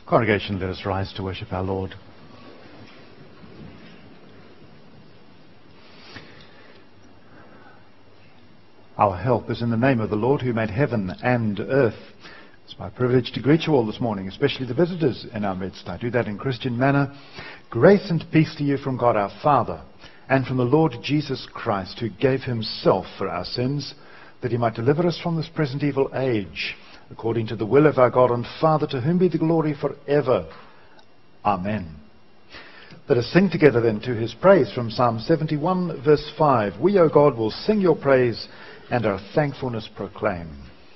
Congregation, let us rise to worship our Lord. Our help is in the name of the Lord who made heaven and earth. It's my privilege to greet you all this morning, especially the visitors in our midst. I do that in Christian manner. Grace and peace to you from God our Father and from the Lord Jesus Christ, who gave himself for our sins, that he might deliver us from this present evil age, according to the will of our God and Father, to whom be the glory forever. Amen. Let us sing together then to his praise from Psalm 71, verse 5. We, O God, will sing your praise and our thankfulness proclaim.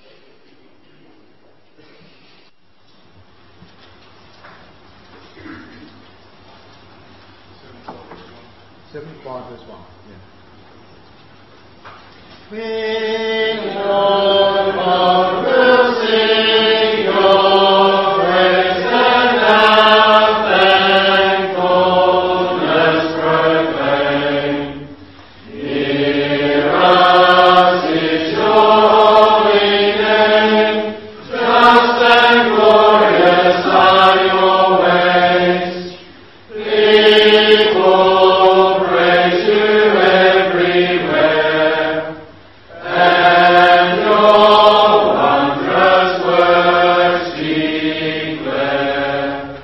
75, verse 1. Yeah. We, O God, will sing your praise and our thankfulness proclaim. Hear us is your holy name, just and glorious are your ways. People praise you everywhere, and your wondrous works declare.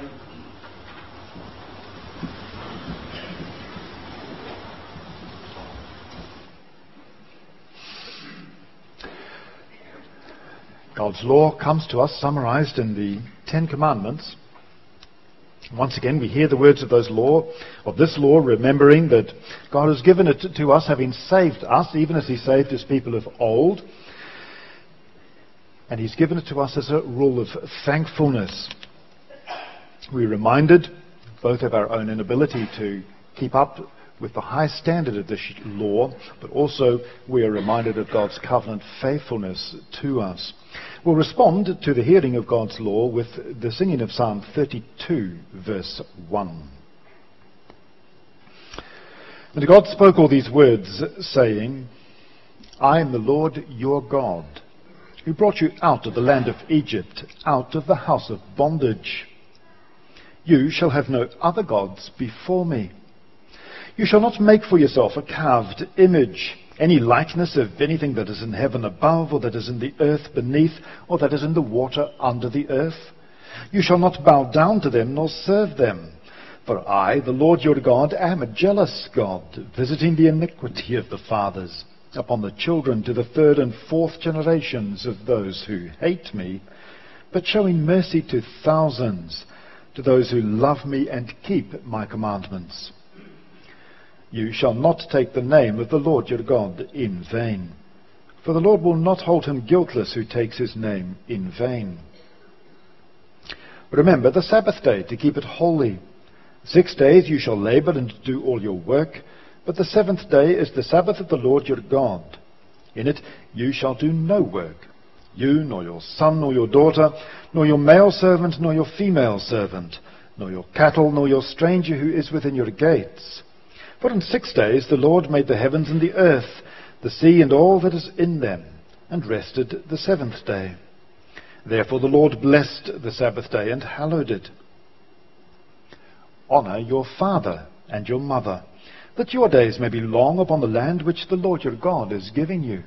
God's law comes to us summarized in the Ten Commandments. Once again, we hear the words of this law, remembering that God has given it to us, having saved us, even as he saved his people of old. And he's given it to us as a rule of thankfulness. We're reminded both of our own inability to keep up with the high standard of this law, but also we are reminded of God's covenant faithfulness to us. We'll respond to the hearing of God's law with the singing of Psalm 32, verse 1. And God spoke all these words, saying, I am the Lord your God, who brought you out of the land of Egypt, out of the house of bondage. You shall have no other gods before me. You shall not make for yourself a carved image, any likeness of anything that is in heaven above, or that is in the earth beneath, or that is in the water under the earth. You shall not bow down to them, nor serve them. For I, the Lord your God, am a jealous God, visiting the iniquity of the fathers upon the children to the third and fourth generations of those who hate me, but showing mercy to thousands, to those who love me and keep my commandments. You shall not take the name of the Lord your God in vain, for the Lord will not hold him guiltless who takes his name in vain. Remember the Sabbath day to keep it holy. 6 days you shall labor and do all your work, but the seventh day is the Sabbath of the Lord your God. In it you shall do no work, you, nor your son, nor your daughter, nor your male servant, nor your female servant, nor your cattle, nor your stranger who is within your gates. For in 6 days the Lord made the heavens and the earth, the sea and all that is in them, and rested the seventh day. Therefore the Lord blessed the Sabbath day and hallowed it. Honor your father and your mother, that your days may be long upon the land which the Lord your God is giving you.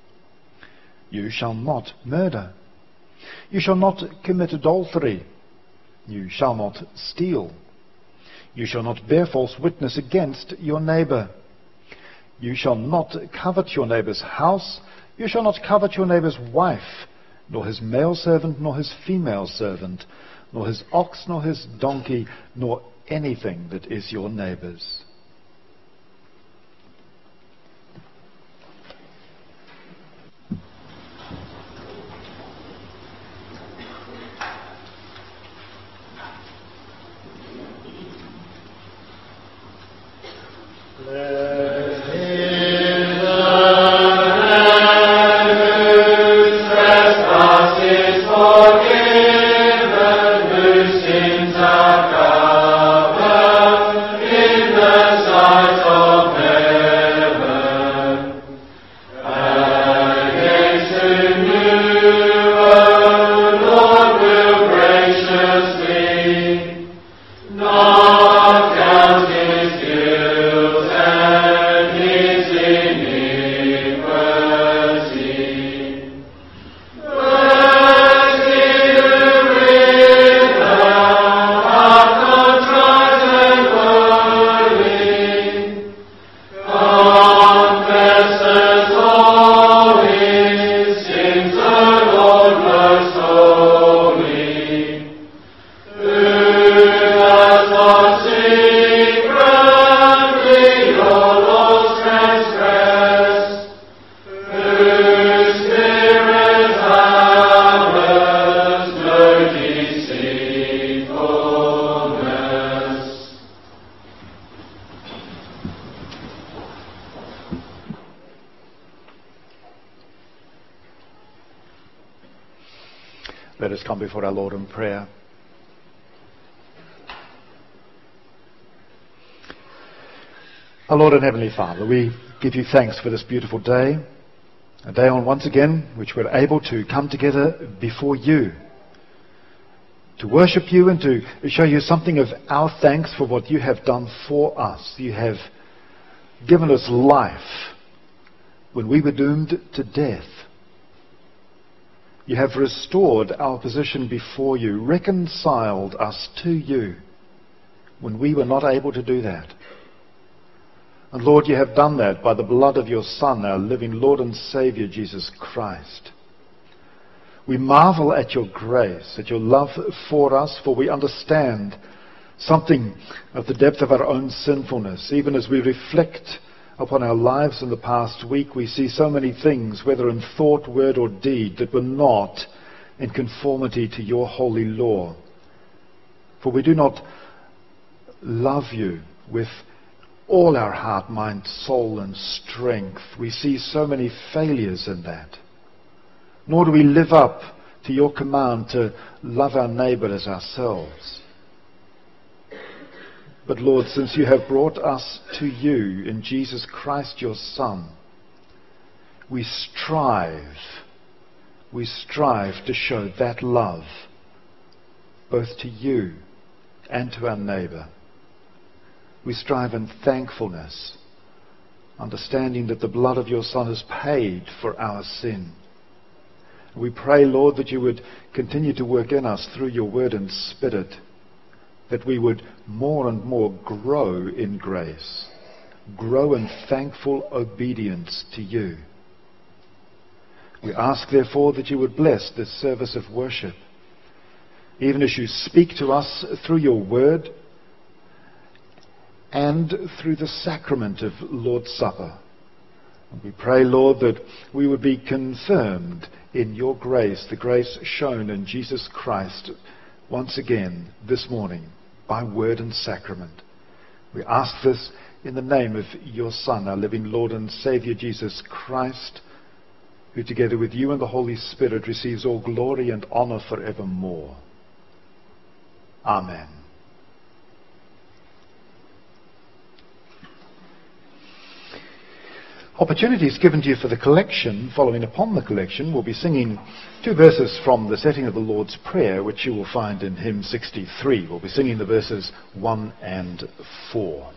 You shall not murder. You shall not commit adultery. You shall not steal. You shall not bear false witness against your neighbor. You shall not covet your neighbor's house. You shall not covet your neighbor's wife, nor his male servant, nor his female servant, nor his ox, nor his donkey, nor anything that is your neighbor's. Forgiven, whose sins are covered in the Let us come before our Lord in prayer. Our Lord and Heavenly Father, we give you thanks for this beautiful day, a day on once again which we're able to come together before you, to worship you and to show you something of our thanks for what you have done for us. You have given us life when we were doomed to death. You have restored our position before you, reconciled us to you when we were not able to do that. And Lord, you have done that by the blood of your Son, our living Lord and Saviour, Jesus Christ. We marvel at your grace, at your love for us, for we understand something of the depth of our own sinfulness. Even as we reflect upon our lives in the past week, we see so many things, whether in thought, word or deed, that were not in conformity to your holy law. For we do not love you with all our heart, mind, soul and strength. We see so many failures in that. Nor do we live up to your command to love our neighbour as ourselves. But Lord, since you have brought us to you in Jesus Christ your Son, we strive to show that love both to you and to our neighbour. We strive in thankfulness, understanding that the blood of your Son has paid for our sin. We pray, Lord, that you would continue to work in us through your word and spirit, that we would more and more grow in grace, grow in thankful obedience to you. We ask, therefore, that you would bless this service of worship, even as you speak to us through your word and through the sacrament of Lord's Supper. And we pray, Lord, that we would be confirmed in your grace, the grace shown in Jesus Christ once again this morning by word and sacrament. We ask this in the name of your Son, our living Lord and Saviour, Jesus Christ, who together with you and the Holy Spirit receives all glory and honour forevermore. Amen. Opportunities given to you for the collection. Following upon the collection, we'll be singing two verses from the setting of the Lord's Prayer, which you will find in hymn 63. We'll be singing the verses 1 and 4.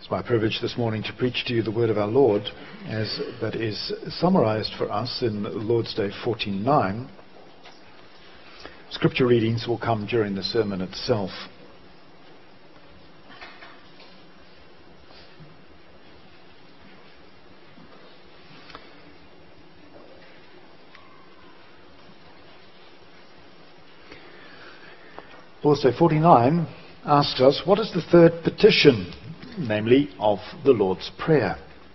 It's my privilege this morning to preach to you the word of our Lord as that is summarized for us in Lord's Day 49. Scripture readings will come during the sermon itself. Lord's Day 49 asks us, what is the third petition, namely of the Lord's Prayer?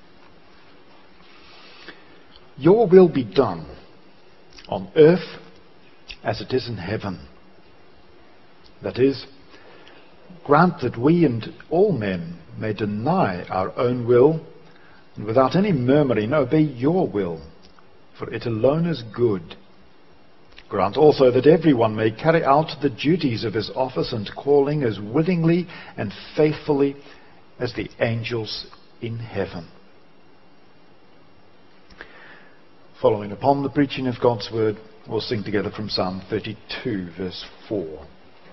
Your will be done on earth as it is in heaven. That is, grant that we and all men may deny our own will and without any murmuring obey your will, for it alone is good. Grant also that everyone may carry out the duties of his office and calling as willingly and faithfully as the angels in heaven. Following upon the preaching of God's word, we'll sing together from Psalm 32, verse 4.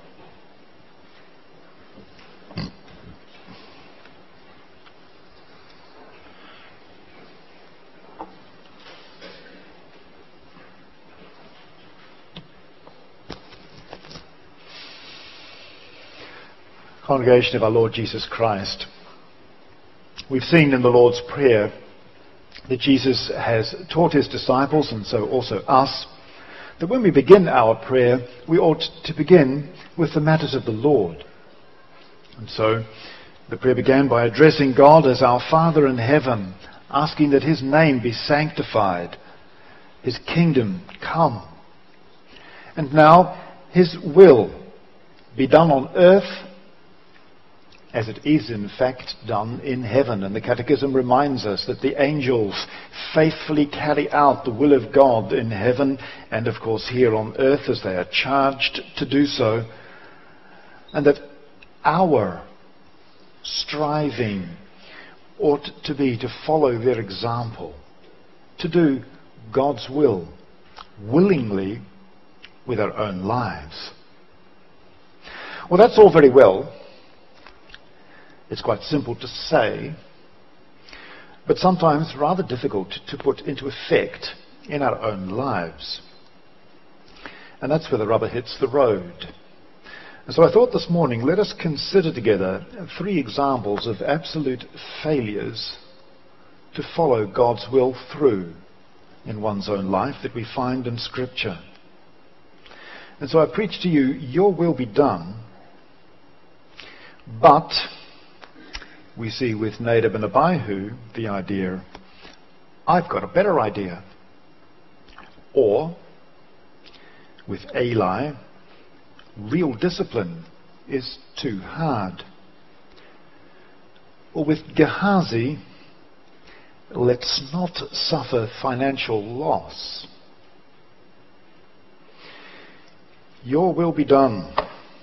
Congregation of our Lord Jesus Christ, we've seen in the Lord's Prayer that Jesus has taught his disciples, and so also us, that when we begin our prayer, we ought to begin with the matters of the Lord. And so the prayer began by addressing God as our Father in heaven, asking that his name be sanctified, his kingdom come, and now his will be done on earth as it is in fact done in heaven. And the Catechism reminds us that the angels faithfully carry out the will of God in heaven and of course here on earth as they are charged to do so, and that our striving ought to be to follow their example, to do God's will willingly with our own lives. Well, that's all very well. It's quite simple to say, but sometimes rather difficult to put into effect in our own lives. And that's where the rubber hits the road. And so I thought this morning, let us consider together 3 examples of absolute failures to follow God's will through in one's own life that we find in Scripture. And so I preach to you, your will be done, but we see with Nadab and Abihu the idea, I've got a better idea. Or, with Eli, real discipline is too hard. Or with Gehazi, let's not suffer financial loss. Your will be done.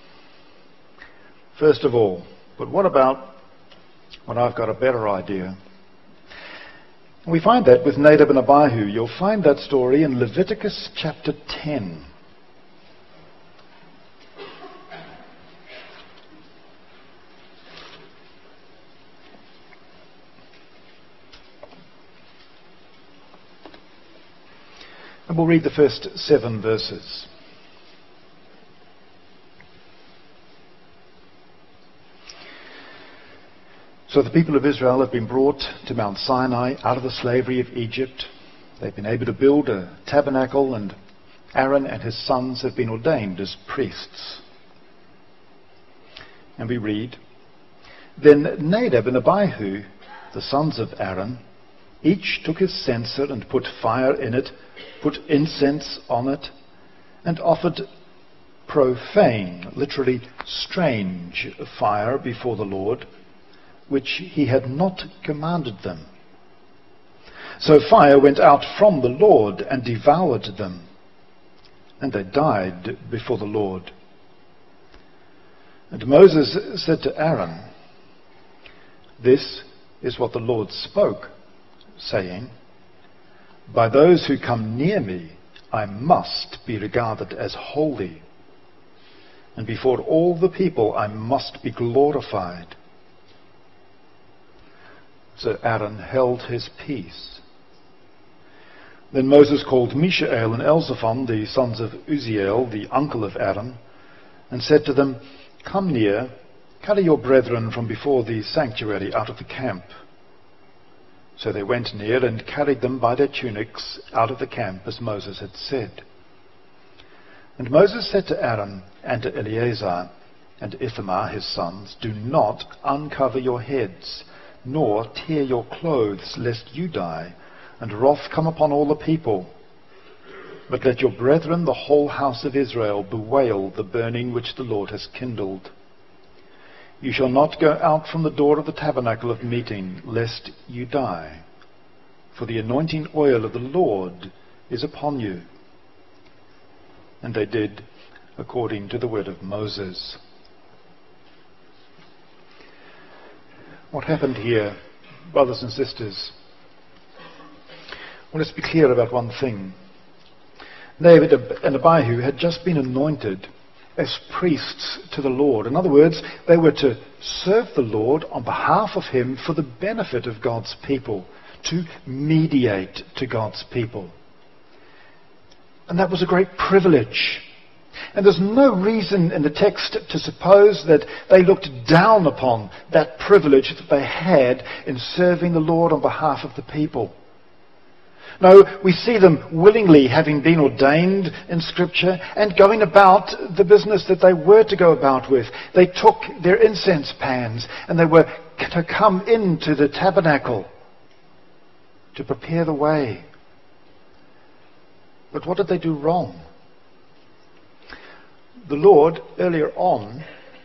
First of all, but what about when I've got a better idea? We find that with Nadab and Abihu. You'll find that story in Leviticus chapter 10. And we'll read the first 7 verses. So the people of Israel have been brought to Mount Sinai out of the slavery of Egypt. They've been able to build a tabernacle, and Aaron and his sons have been ordained as priests. And we read, Then Nadab and Abihu, the sons of Aaron, each took his censer and put fire in it, put incense on it, and offered profane, literally strange, fire before the Lord, which he had not commanded them. So fire went out from the Lord and devoured them, and they died before the Lord. And Moses said to Aaron, This is what the Lord spoke, saying, By those who come near me I must be regarded as holy, and before all the people I must be glorified. So Aaron held his peace. Then Moses called Mishael and Elzaphan, the sons of Uzziel, the uncle of Aaron, and said to them, "Come near, carry your brethren from before the sanctuary out of the camp." So they went near and carried them by their tunics out of the camp, as Moses had said. And Moses said to Aaron and to Eleazar and Ithamar his sons, "Do not uncover your heads, nor tear your clothes, lest you die, and wrath come upon all the people. But let your brethren, the whole house of Israel, bewail the burning which the Lord has kindled. You shall not go out from the door of the tabernacle of meeting, lest you die. For the anointing oil of the Lord is upon you." And they did according to the word of Moses. What happened here, brothers and sisters? Well, let's be clear about one thing. David and Abihu had just been anointed as priests to the Lord. In other words, they were to serve the Lord on behalf of him for the benefit of God's people, to mediate to God's people. And that was a great privilege. And there's no reason in the text to suppose that they looked down upon that privilege that they had in serving the Lord on behalf of the people. No, we see them willingly having been ordained in Scripture and going about the business that they were to go about with. They took their incense pans and they were to come into the tabernacle to prepare the way. But what did they do wrong? The Lord, earlier on,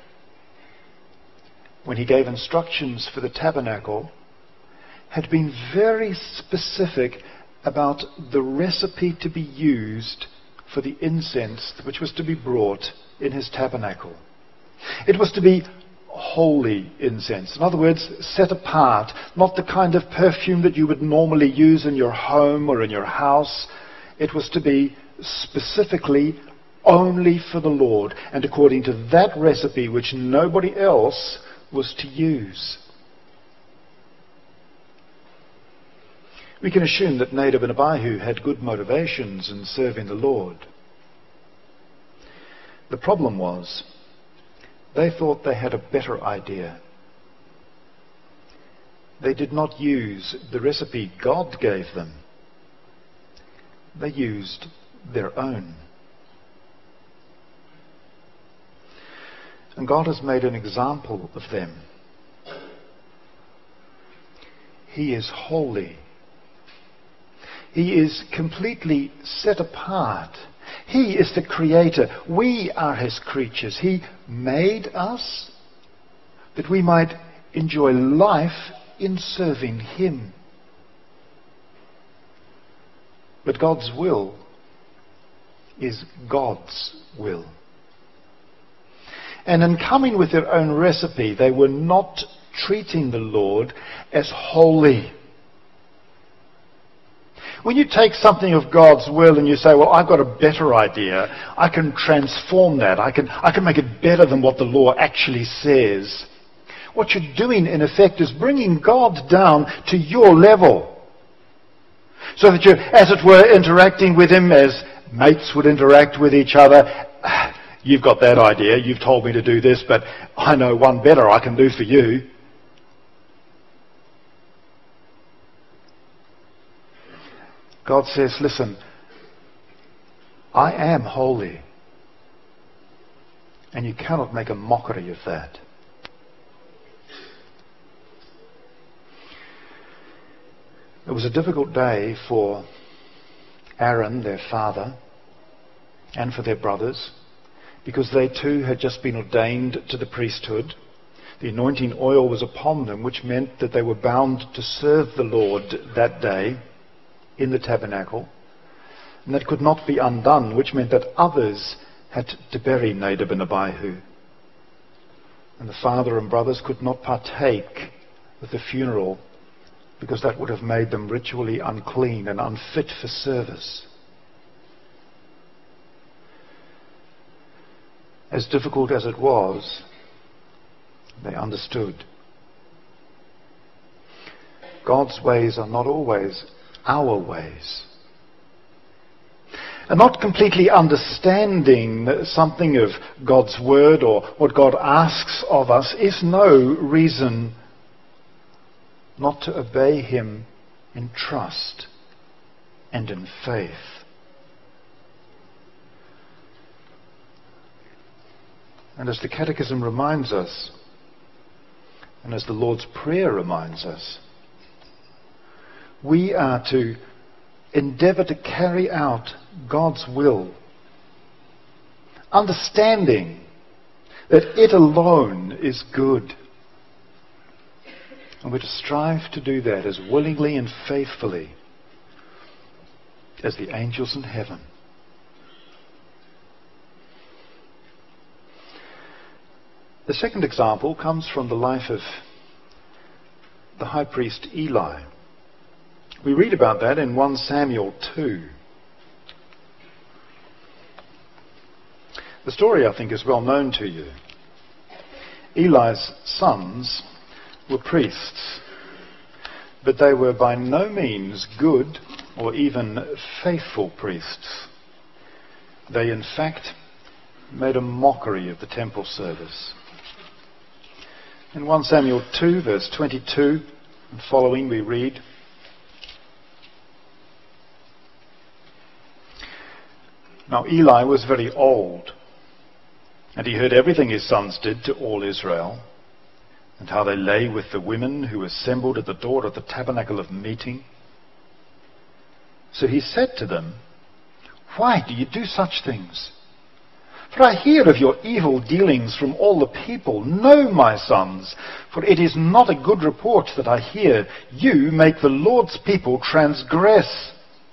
when he gave instructions for the tabernacle, had been very specific about the recipe to be used for the incense which was to be brought in his tabernacle. It was to be holy incense. In other words, set apart, not the kind of perfume that you would normally use in your home or in your house. It was to be specifically only for the Lord, and according to that recipe which nobody else was to use. We can assume that Nadab and Abihu had good motivations in serving the Lord. The problem was, they thought they had a better idea. They did not use the recipe God gave them. They used their own. And God has made an example of them. He is holy. He is completely set apart. He is the creator. We are his creatures. He made us that we might enjoy life in serving him. But God's will is God's will. And in coming with their own recipe, they were not treating the Lord as holy. When you take something of God's will and you say, well, I've got a better idea, I can transform that, I can make it better than what the law actually says. What you're doing, in effect, is bringing God down to your level. So that you're, as it were, interacting with him as mates would interact with each other. You've got that idea, you've told me to do this, but I know one better I can do for you. God says, listen, I am holy, and you cannot make a mockery of that. It was a difficult day for Aaron, their father, and for their brothers, because they too had just been ordained to the priesthood. The anointing oil was upon them, which meant that they were bound to serve the Lord that day in the tabernacle. And that could not be undone, which meant that others had to bury Nadab and Abihu. And the father and brothers could not partake of the funeral, because that would have made them ritually unclean and unfit for service. As difficult as it was, they understood. God's ways are not always our ways. And not completely understanding something of God's word or what God asks of us is no reason not to obey him in trust and in faith. And as the Catechism reminds us, and as the Lord's Prayer reminds us, we are to endeavour to carry out God's will, understanding that it alone is good. And we're to strive to do that as willingly and faithfully as the angels in heaven. The second example comes from the life of the high priest Eli. We read about that in 1 Samuel 2. The story, I think, is well known to you. Eli's sons were priests, but they were by no means good or even faithful priests. They, in fact, made a mockery of the temple service. In 1 Samuel 2, verse 22 and following, we read, "Now Eli was very old, and he heard everything his sons did to all Israel, and how they lay with the women who assembled at the door of the tabernacle of meeting. So he said to them, 'Why do you do such things? For I hear of your evil dealings from all the people. No, my sons, for it is not a good report that I hear. You make the Lord's people transgress.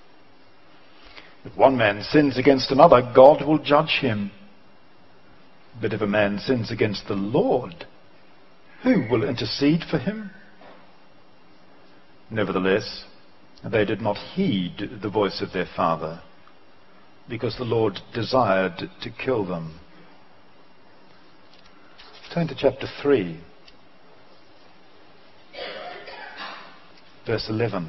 If one man sins against another, God will judge him. But if a man sins against the Lord, who will intercede for him?' Nevertheless, they did not heed the voice of their father, because the Lord desired to kill them." Turn to chapter 3, verse 11.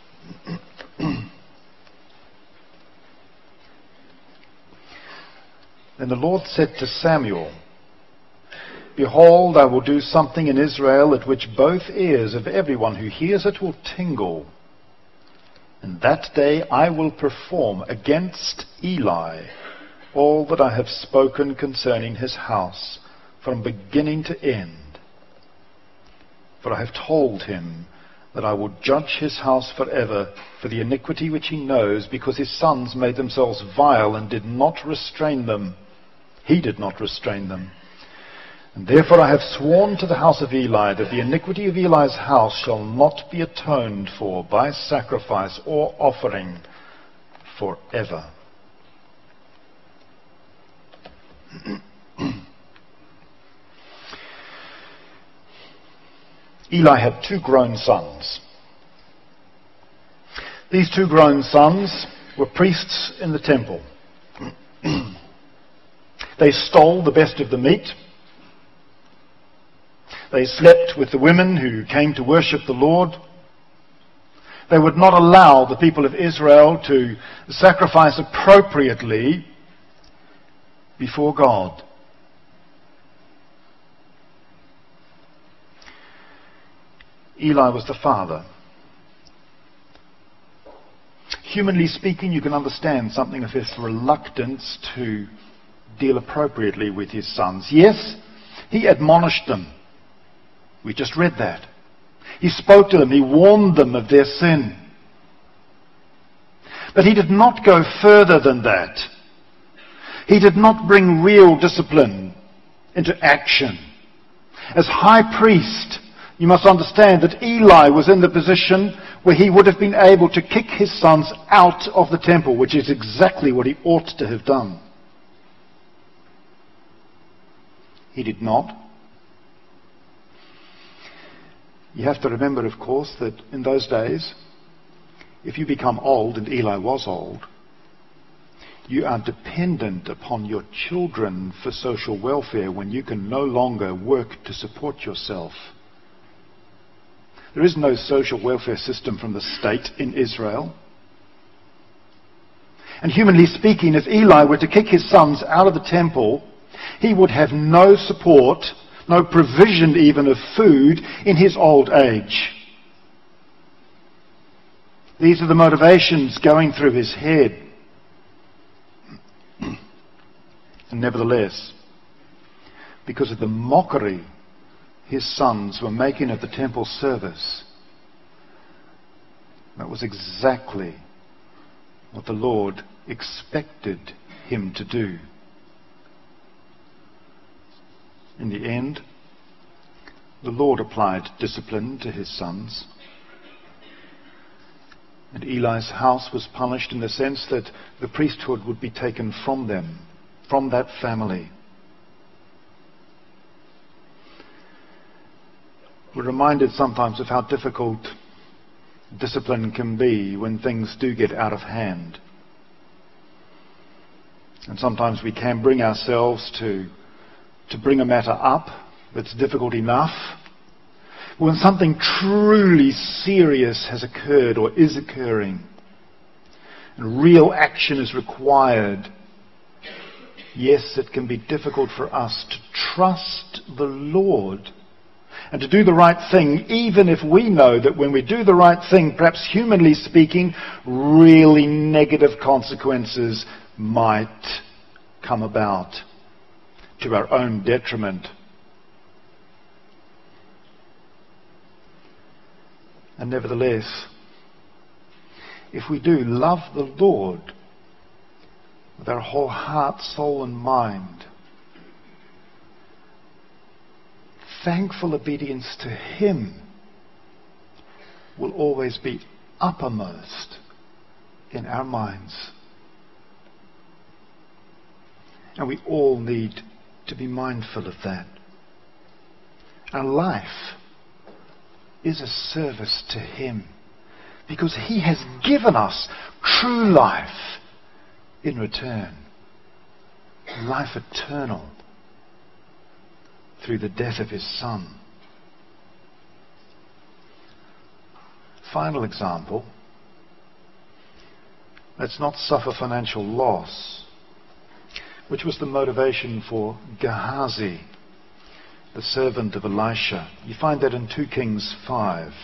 "Then the Lord said to Samuel, 'Behold, I will do something in Israel at which both ears of everyone who hears it will tingle. And that day I will perform against Eli all that I have spoken concerning his house, from beginning to end. For I have told him that I will judge his house forever for the iniquity which he knows, because his sons made themselves vile and did not restrain them. He did not restrain them. And therefore I have sworn to the house of Eli that the iniquity of Eli's house shall not be atoned for by sacrifice or offering forever.'" Eli had two grown sons. These two grown sons were priests in the temple. They stole the best of the meat. They slept with the women who came to worship the Lord. They would not allow the people of Israel to sacrifice appropriately before God. Eli was the father. Humanly speaking, you can understand something of his reluctance to deal appropriately with his sons. Yes, he admonished them. We just read that. He spoke to them. He warned them of their sin. But he did not go further than that. He did not bring real discipline into action. As high priest, you must understand that Eli was in the position where he would have been able to kick his sons out of the temple, which is exactly what he ought to have done. He did not. You have to remember, of course, that in those days, if you become old, and Eli was old, you are dependent upon your children for social welfare when you can no longer work to support yourself. There is no social welfare system from the state in Israel. And humanly speaking, if Eli were to kick his sons out of the temple, he would have no support, no provision even of food in his old age. These are the motivations going through his head. And nevertheless, because of the mockery his sons were making of the temple service, that was exactly what the Lord expected him to do. In the end, the Lord applied discipline to his sons. And Eli's house was punished in the sense that the priesthood would be taken from them, from that family. We're reminded sometimes of how difficult discipline can be when things do get out of hand. And sometimes we can bring ourselves to bring a matter up that's difficult enough. When something truly serious has occurred or is occurring, and real action is required, yes, it can be difficult for us to trust the Lord and to do the right thing, even if we know that when we do the right thing, perhaps humanly speaking, really negative consequences might come about to our own detriment. And nevertheless, if we do love the Lord with our whole heart, soul and mind, thankful obedience to Him will always be uppermost in our minds. And we all need to be mindful of that. Our life is a service to Him because He has given us true life in return. Life eternal through the death of His Son. Final example. Let's not suffer financial loss, which was the motivation for Gehazi, the servant of Elisha. You find that in 2 Kings 5.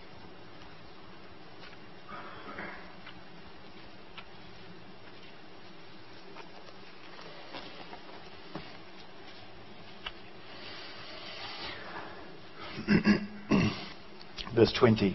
Verse 20.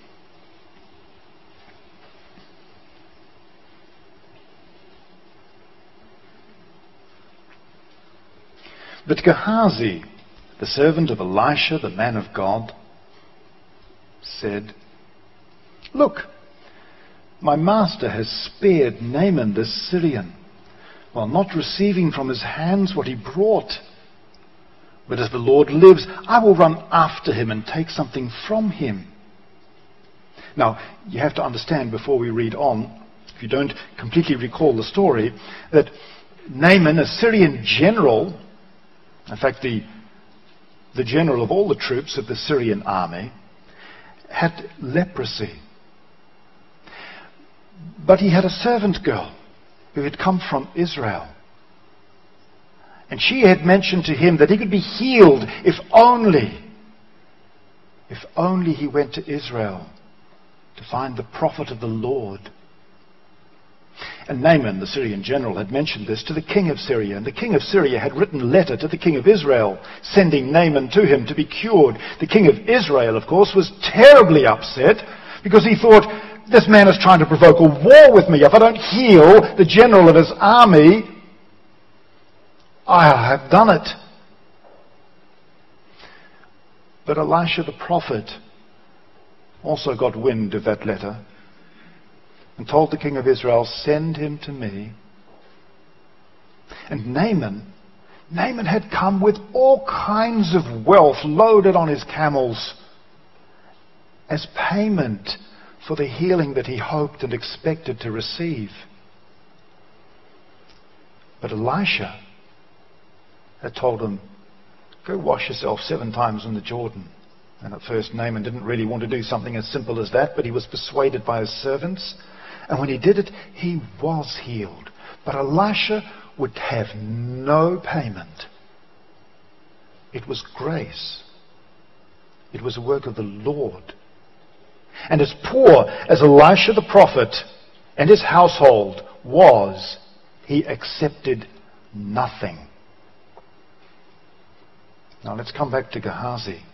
But Gehazi, the servant of Elisha, the man of God, said, "Look, my master has spared Naaman the Syrian, while not receiving from his hands what he brought. But as the Lord lives, I will run after him and take something from him." Now, you have to understand before we read on, if you don't completely recall the story, that Naaman, a Syrian general, in fact, the general of all the troops of the Syrian army, had leprosy. But he had a servant girl who had come from Israel. And she had mentioned to him that he could be healed if only he went to Israel to find the prophet of the Lord. And Naaman, the Syrian general, had mentioned this to the king of Syria. And the king of Syria had written a letter to the king of Israel, sending Naaman to him to be cured. The king of Israel, of course, was terribly upset because he thought, this man is trying to provoke a war with me. If I don't heal the general of his army, I have done it. But Elisha the prophet also got wind of that letter and told the king of Israel, "Send him to me." And Naaman had come with all kinds of wealth loaded on his camels as payment for the healing that he hoped and expected to receive. But Elisha had told him, "Go wash yourself 7 times in the Jordan, And at first Naaman didn't really want to do something as simple as that, but he was persuaded by his servants. And when he did it, he was healed. But Elisha would have no payment. It was grace. It was a work of the Lord. And as poor as Elisha the prophet and his household was, he accepted nothing. Now let's come back to Gehazi.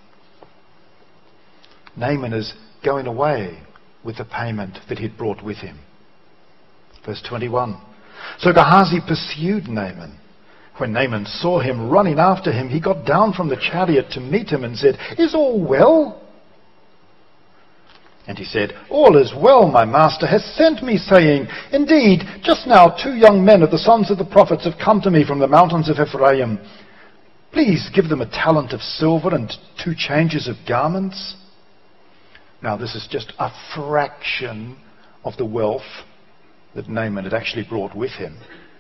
Naaman is going away with the payment that he'd brought with him. Verse 21. So Gehazi pursued Naaman. When Naaman saw him running after him, he got down from the chariot to meet him and said, "Is all well?" And he said, "All is well, my master has sent me, saying, Indeed, just now 2 young men of the sons of the prophets have come to me from the mountains of Ephraim. Please give them a talent of silver and 2 changes of garments." Now this is just a fraction of the wealth that Naaman had actually brought with him.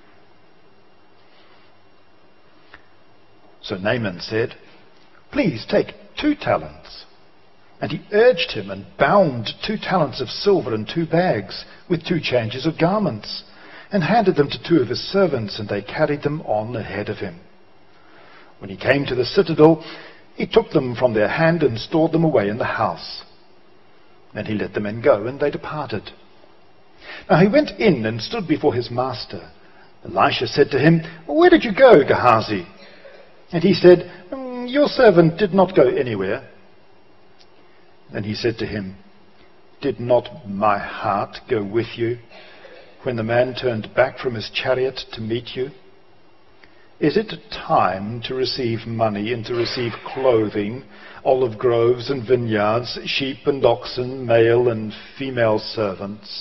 So Naaman said, "Please take 2 talents. And he urged him and bound 2 talents of silver in 2 bags with 2 changes of garments, and handed them to 2 of his servants, and they carried them on ahead of him. When he came to the citadel, he took them from their hand and stored them away in the house. Then he let the men go, and they departed. Now he went in and stood before his master. Elisha said to him, "Where did you go, Gehazi?" And he said, "Your servant did not go anywhere." Then he said to him, "Did not my heart go with you when the man turned back from his chariot to meet you? Is it time to receive money and to receive clothing, olive groves and vineyards, sheep and oxen, male and female servants?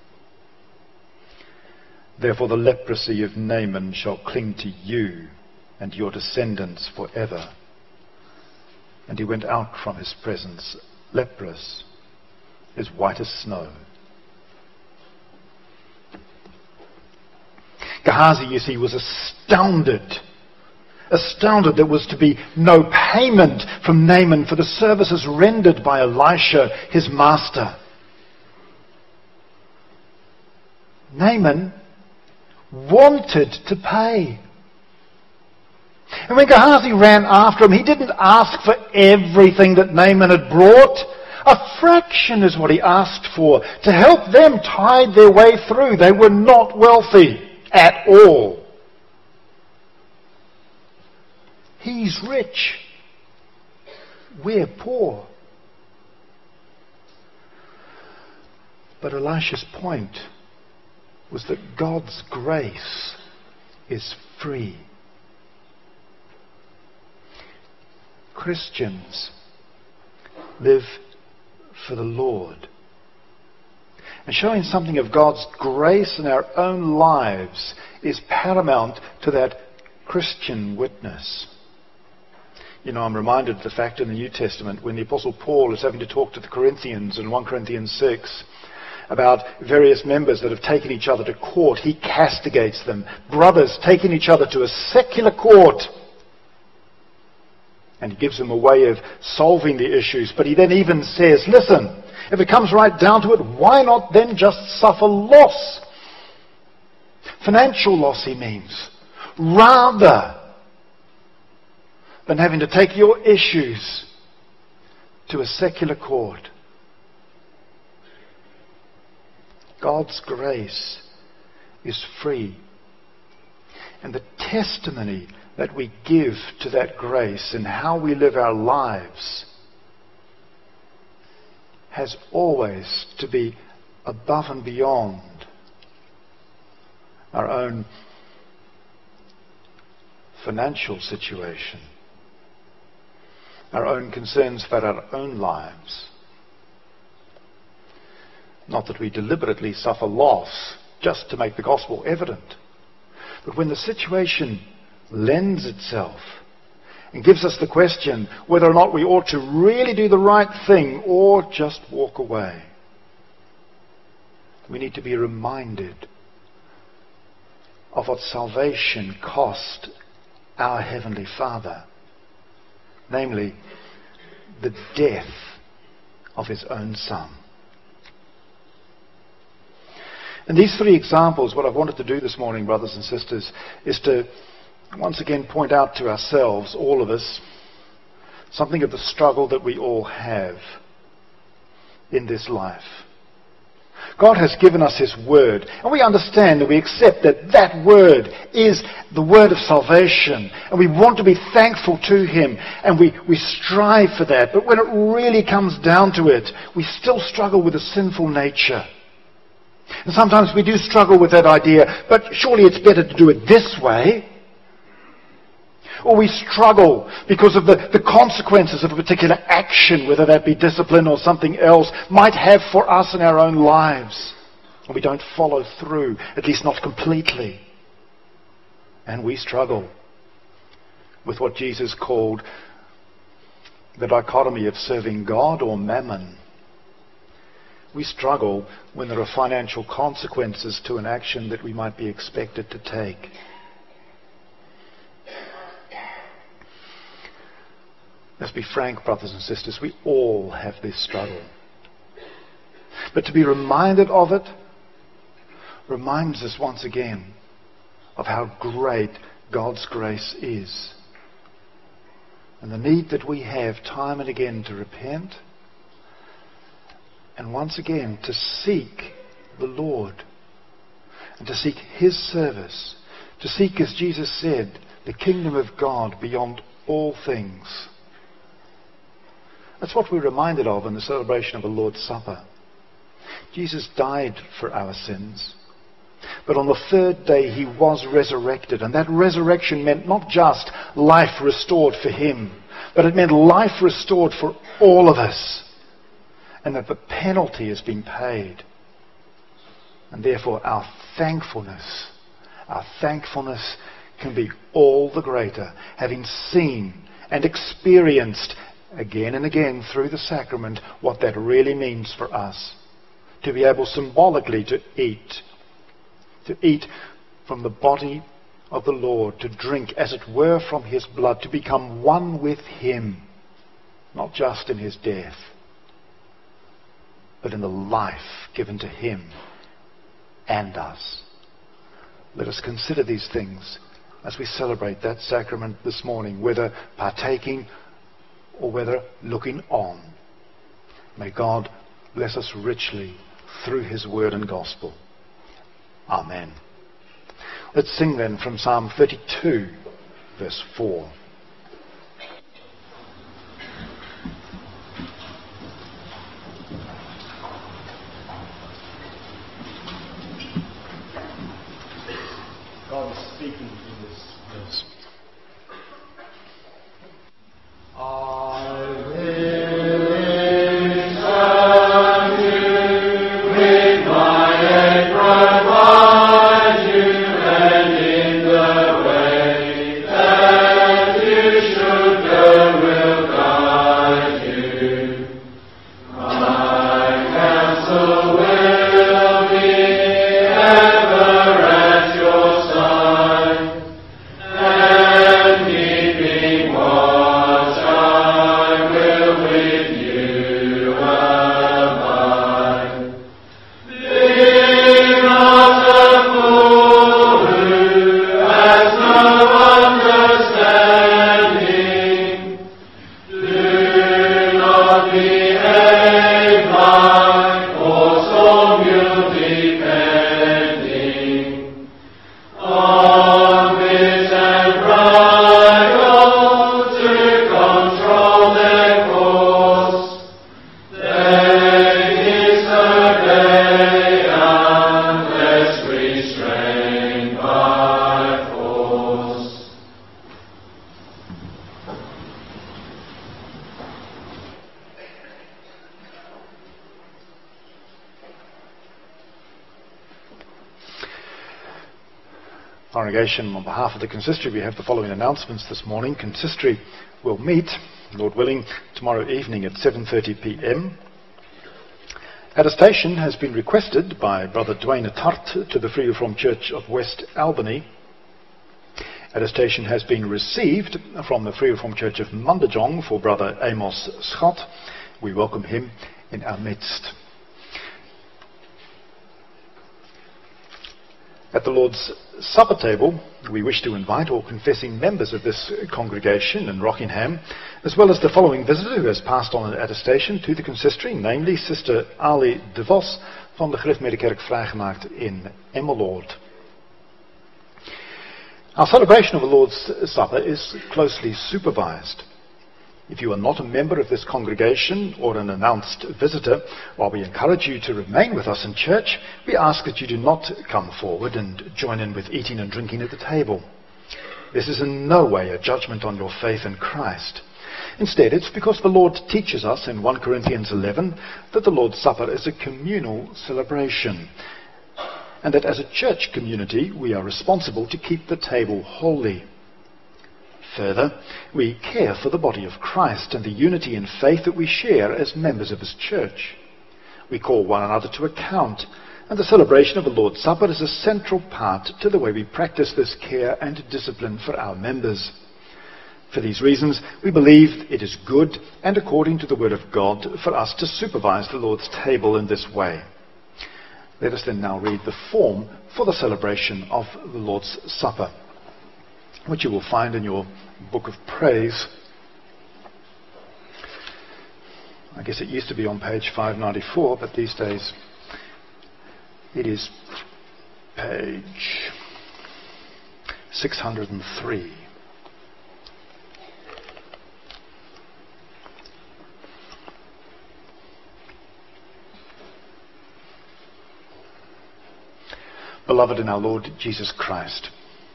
Therefore the leprosy of Naaman shall cling to you and your descendants forever." And he went out from his presence, leprous, as white as snow. Gehazi, you see, was astounded. Astounded there was to be no payment from Naaman for the services rendered by Elisha, his master. Naaman wanted to pay. And when Gehazi ran after him, he didn't ask for everything that Naaman had brought. A fraction is what he asked for, to help them tide their way through. They were not wealthy at all. He's rich. We're poor. But Elisha's point was that God's grace is free. Christians live for the Lord. And showing something of God's grace in our own lives is paramount to that Christian witness. You know, I'm reminded of the fact in the New Testament when the Apostle Paul is having to talk to the Corinthians in 1 Corinthians 6 about various members that have taken each other to court. He castigates them. Brothers taking each other to a secular court. And he gives them a way of solving the issues. But he then even says, listen, if it comes right down to it, why not then just suffer loss? Financial loss, he means. Rather than having to take your issues to a secular court. God's grace is free. And the testimony that we give to that grace and how we live our lives has always to be above and beyond our own financial situation, our own concerns for our own lives. Not that we deliberately suffer loss just to make the gospel evident, but when the situation lends itself and gives us the question whether or not we ought to really do the right thing or just walk away, we need to be reminded of what salvation cost our Heavenly Father, namely the death of his own Son. And these three examples, what I've wanted to do this morning, brothers and sisters, is to once again point out to ourselves, all of us, something of the struggle that we all have in this life. God has given us His Word, and we understand and we accept that that Word is the Word of salvation, and we want to be thankful to Him, and we strive for that. But when it really comes down to it, we still struggle with a sinful nature. And sometimes we do struggle with that idea, but surely it's better to do it this way. Or we struggle because of the consequences of a particular action, whether that be discipline or something else, might have for us in our own lives. And we don't follow through, at least not completely. And we struggle with what Jesus called the dichotomy of serving God or mammon. We struggle when there are financial consequences to an action that we might be expected to take. Let's be frank, brothers and sisters, we all have this struggle. But to be reminded of it reminds us once again of how great God's grace is. And the need that we have time and again to repent, and once again to seek the Lord, and to seek His service, to seek, as Jesus said, the kingdom of God beyond all things. That's what we're reminded of in the celebration of the Lord's Supper. Jesus died for our sins, but on the third day He was resurrected, and that resurrection meant not just life restored for Him, but it meant life restored for all of us, and that the penalty has been paid. And therefore our thankfulness can be all the greater, having seen and experienced again and again through the sacrament what that really means for us. To be able symbolically to eat from the body of the Lord, to drink as it were from His blood, to become one with Him, not just in His death, but in the life given to Him and us. Let us consider these things as we celebrate that sacrament this morning, whether partaking or whether looking on. May God bless us richly through His Word and Gospel. Amen. Let's sing then from Psalm 32, verse 4. God is speaking in this verse. Congregation, on behalf of the consistory, we have the following announcements this morning. Consistory will meet, Lord willing, tomorrow evening at 7:30 p.m. Attestation has been requested by Brother Dwayne Tart to the Free Reformed Church of West Albany. Attestation has been received from the Free Reformed Church of Mundajong for Brother Amos Scott. We welcome him in our midst. At the Lord's Supper table, we wish to invite all confessing members of this congregation in Rockingham, as well as the following visitor who has passed on an attestation to the consistory, namely Sister Ali de Vos van de Gereformeerde Vrijgemaakt in Emmeloord. Our celebration of the Lord's Supper is closely supervised. If you are not a member of this congregation or an announced visitor, while we encourage you to remain with us in church, we ask that you do not come forward and join in with eating and drinking at the table. This is in no way a judgment on your faith in Christ. Instead, it's because the Lord teaches us in 1 Corinthians 11 that the Lord's Supper is a communal celebration, and that as a church community we are responsible to keep the table holy. Further, we care for the body of Christ and the unity in faith that we share as members of His church. We call one another to account, and the celebration of the Lord's Supper is a central part to the way we practice this care and discipline for our members. For these reasons, we believe it is good and according to the Word of God for us to supervise the Lord's table in this way. Let us then now read the form for the celebration of the Lord's Supper, which you will find in your book of praise. I guess it used to be on page 594, but these days it is page 603. Beloved in our Lord Jesus Christ,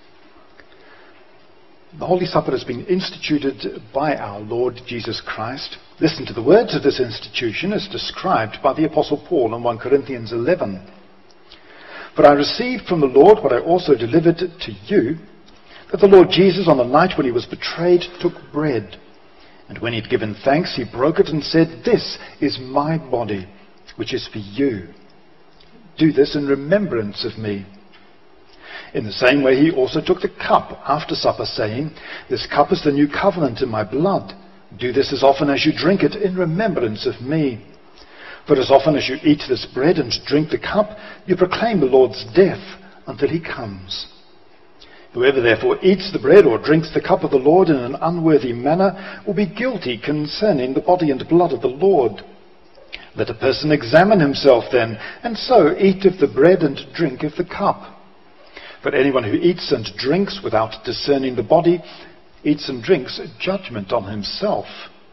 the Holy Supper has been instituted by our Lord Jesus Christ. Listen to the words of this institution as described by the Apostle Paul in 1 Corinthians 11. For I received from the Lord what I also delivered to you, that the Lord Jesus on the night when he was betrayed took bread, and when he had given thanks he broke it and said, "This is my body, which is for you. Do this in remembrance of me." In the same way he also took the cup after supper, saying, "This cup is the new covenant in my blood. Do this as often as you drink it in remembrance of me. For as often as you eat this bread and drink the cup, you proclaim the Lord's death until he comes. Whoever therefore eats the bread or drinks the cup of the Lord in an unworthy manner will be guilty concerning the body and blood of the Lord. Let a person examine himself then, and so eat of the bread and drink of the cup. But anyone who eats and drinks without discerning the body eats and drinks judgment on himself."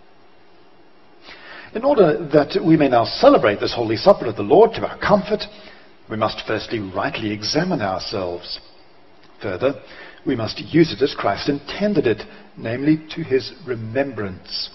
In order that we may now celebrate this Holy Supper of the Lord to our comfort, we must firstly rightly examine ourselves. Further, we must use it as Christ intended it, namely to his remembrance.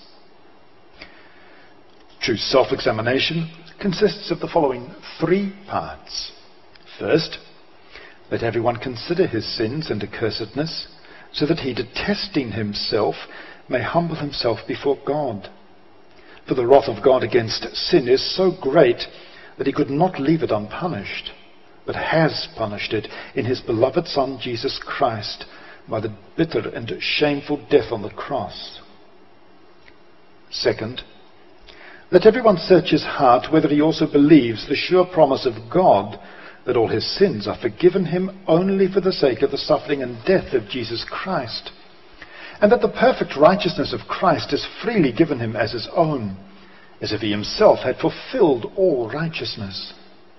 True self-examination consists of the following three parts. First, let everyone consider his sins and accursedness, so that he, detesting himself, may humble himself before God. For the wrath of God against sin is so great that he could not leave it unpunished, but has punished it in his beloved Son Jesus Christ by the bitter and shameful death on the cross. Second, let everyone search his heart whether he also believes the sure promise of God that all his sins are forgiven him only for the sake of the suffering and death of Jesus Christ, and that the perfect righteousness of Christ is freely given him as his own, as if he himself had fulfilled all righteousness.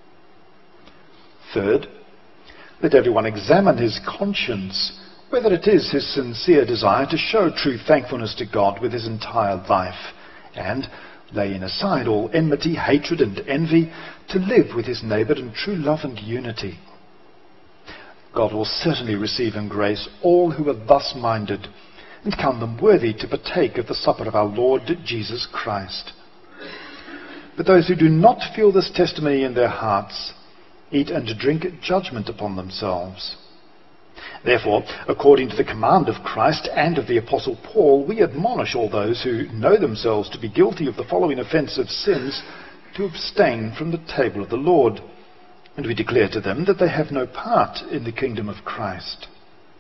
Third, let everyone examine his conscience, whether it is his sincere desire to show true thankfulness to God with his entire life, and, laying aside all enmity, hatred, and envy, to live with his neighbour in true love and unity. God will certainly receive in grace all who are thus minded, and count them worthy to partake of the supper of our Lord Jesus Christ. But those who do not feel this testimony in their hearts eat and drink judgment upon themselves. Therefore, according to the command of Christ and of the Apostle Paul, we admonish all those who know themselves to be guilty of the following offensive sins to abstain from the table of the Lord, and we declare to them that they have no part in the kingdom of Christ.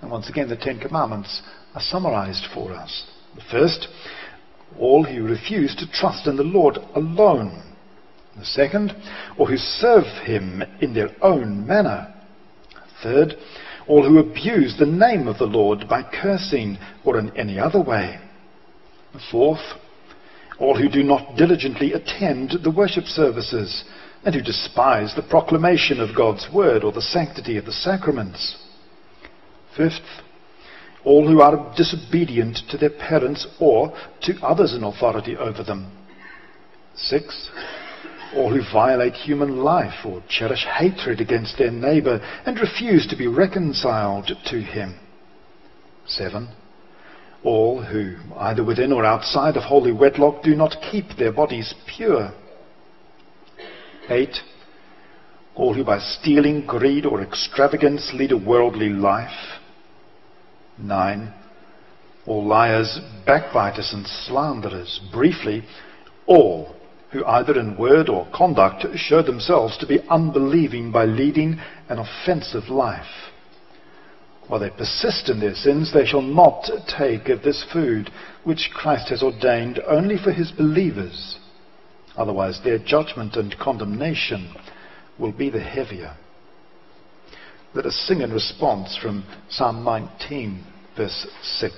And once again, the Ten Commandments are summarized for us. The first, all who refuse to trust in the Lord alone. The second, all who serve him in their own manner. Third, all who abuse the name of the Lord by cursing or in any other way. The fourth, all who do not diligently attend the worship services and who despise the proclamation of God's word or the sanctity of the sacraments. Fifth, all who are disobedient to their parents or to others in authority over them. Sixth, all who violate human life or cherish hatred against their neighbor and refuse to be reconciled to him. 7. All who, either within or outside of holy wedlock, do not keep their bodies pure. 8. All who by stealing, greed, or extravagance lead a worldly life. 9. All liars, backbiters, and slanderers. Briefly, all who either in word or conduct show themselves to be unbelieving by leading an offensive life. While they persist in their sins, they shall not take of this food which Christ has ordained only for his believers. Otherwise their judgment and condemnation will be the heavier. Let us sing in response from Psalm 19, verse 6.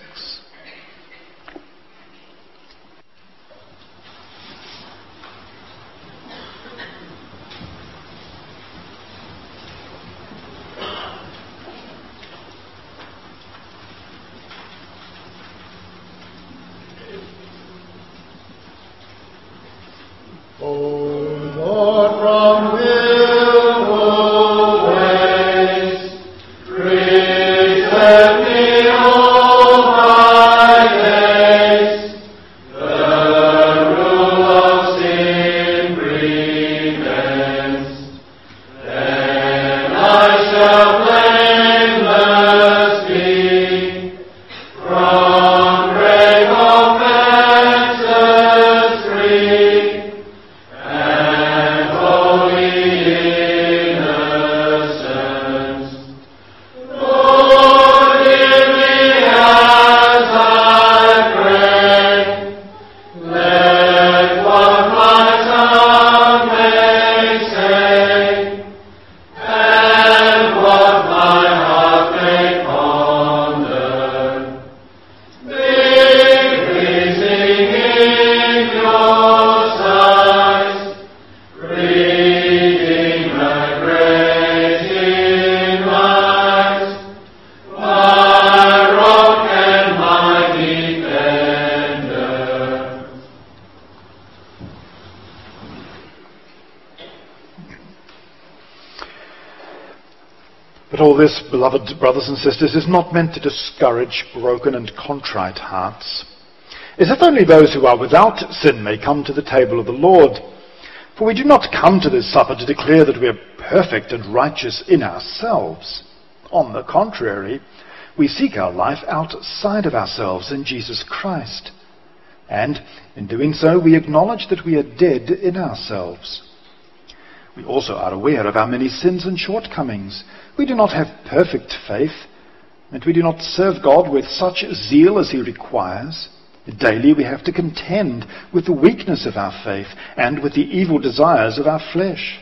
But all this, beloved brothers and sisters, is not meant to discourage broken and contrite hearts. As if only those who are without sin may come to the table of the Lord. For we do not come to this supper to declare that we are perfect and righteous in ourselves. On the contrary, we seek our life outside of ourselves in Jesus Christ. And in doing so, we acknowledge that we are dead in ourselves. We also are aware of our many sins and shortcomings. We do not have perfect faith, and we do not serve God with such zeal as he requires. Daily we have to contend with the weakness of our faith and with the evil desires of our flesh.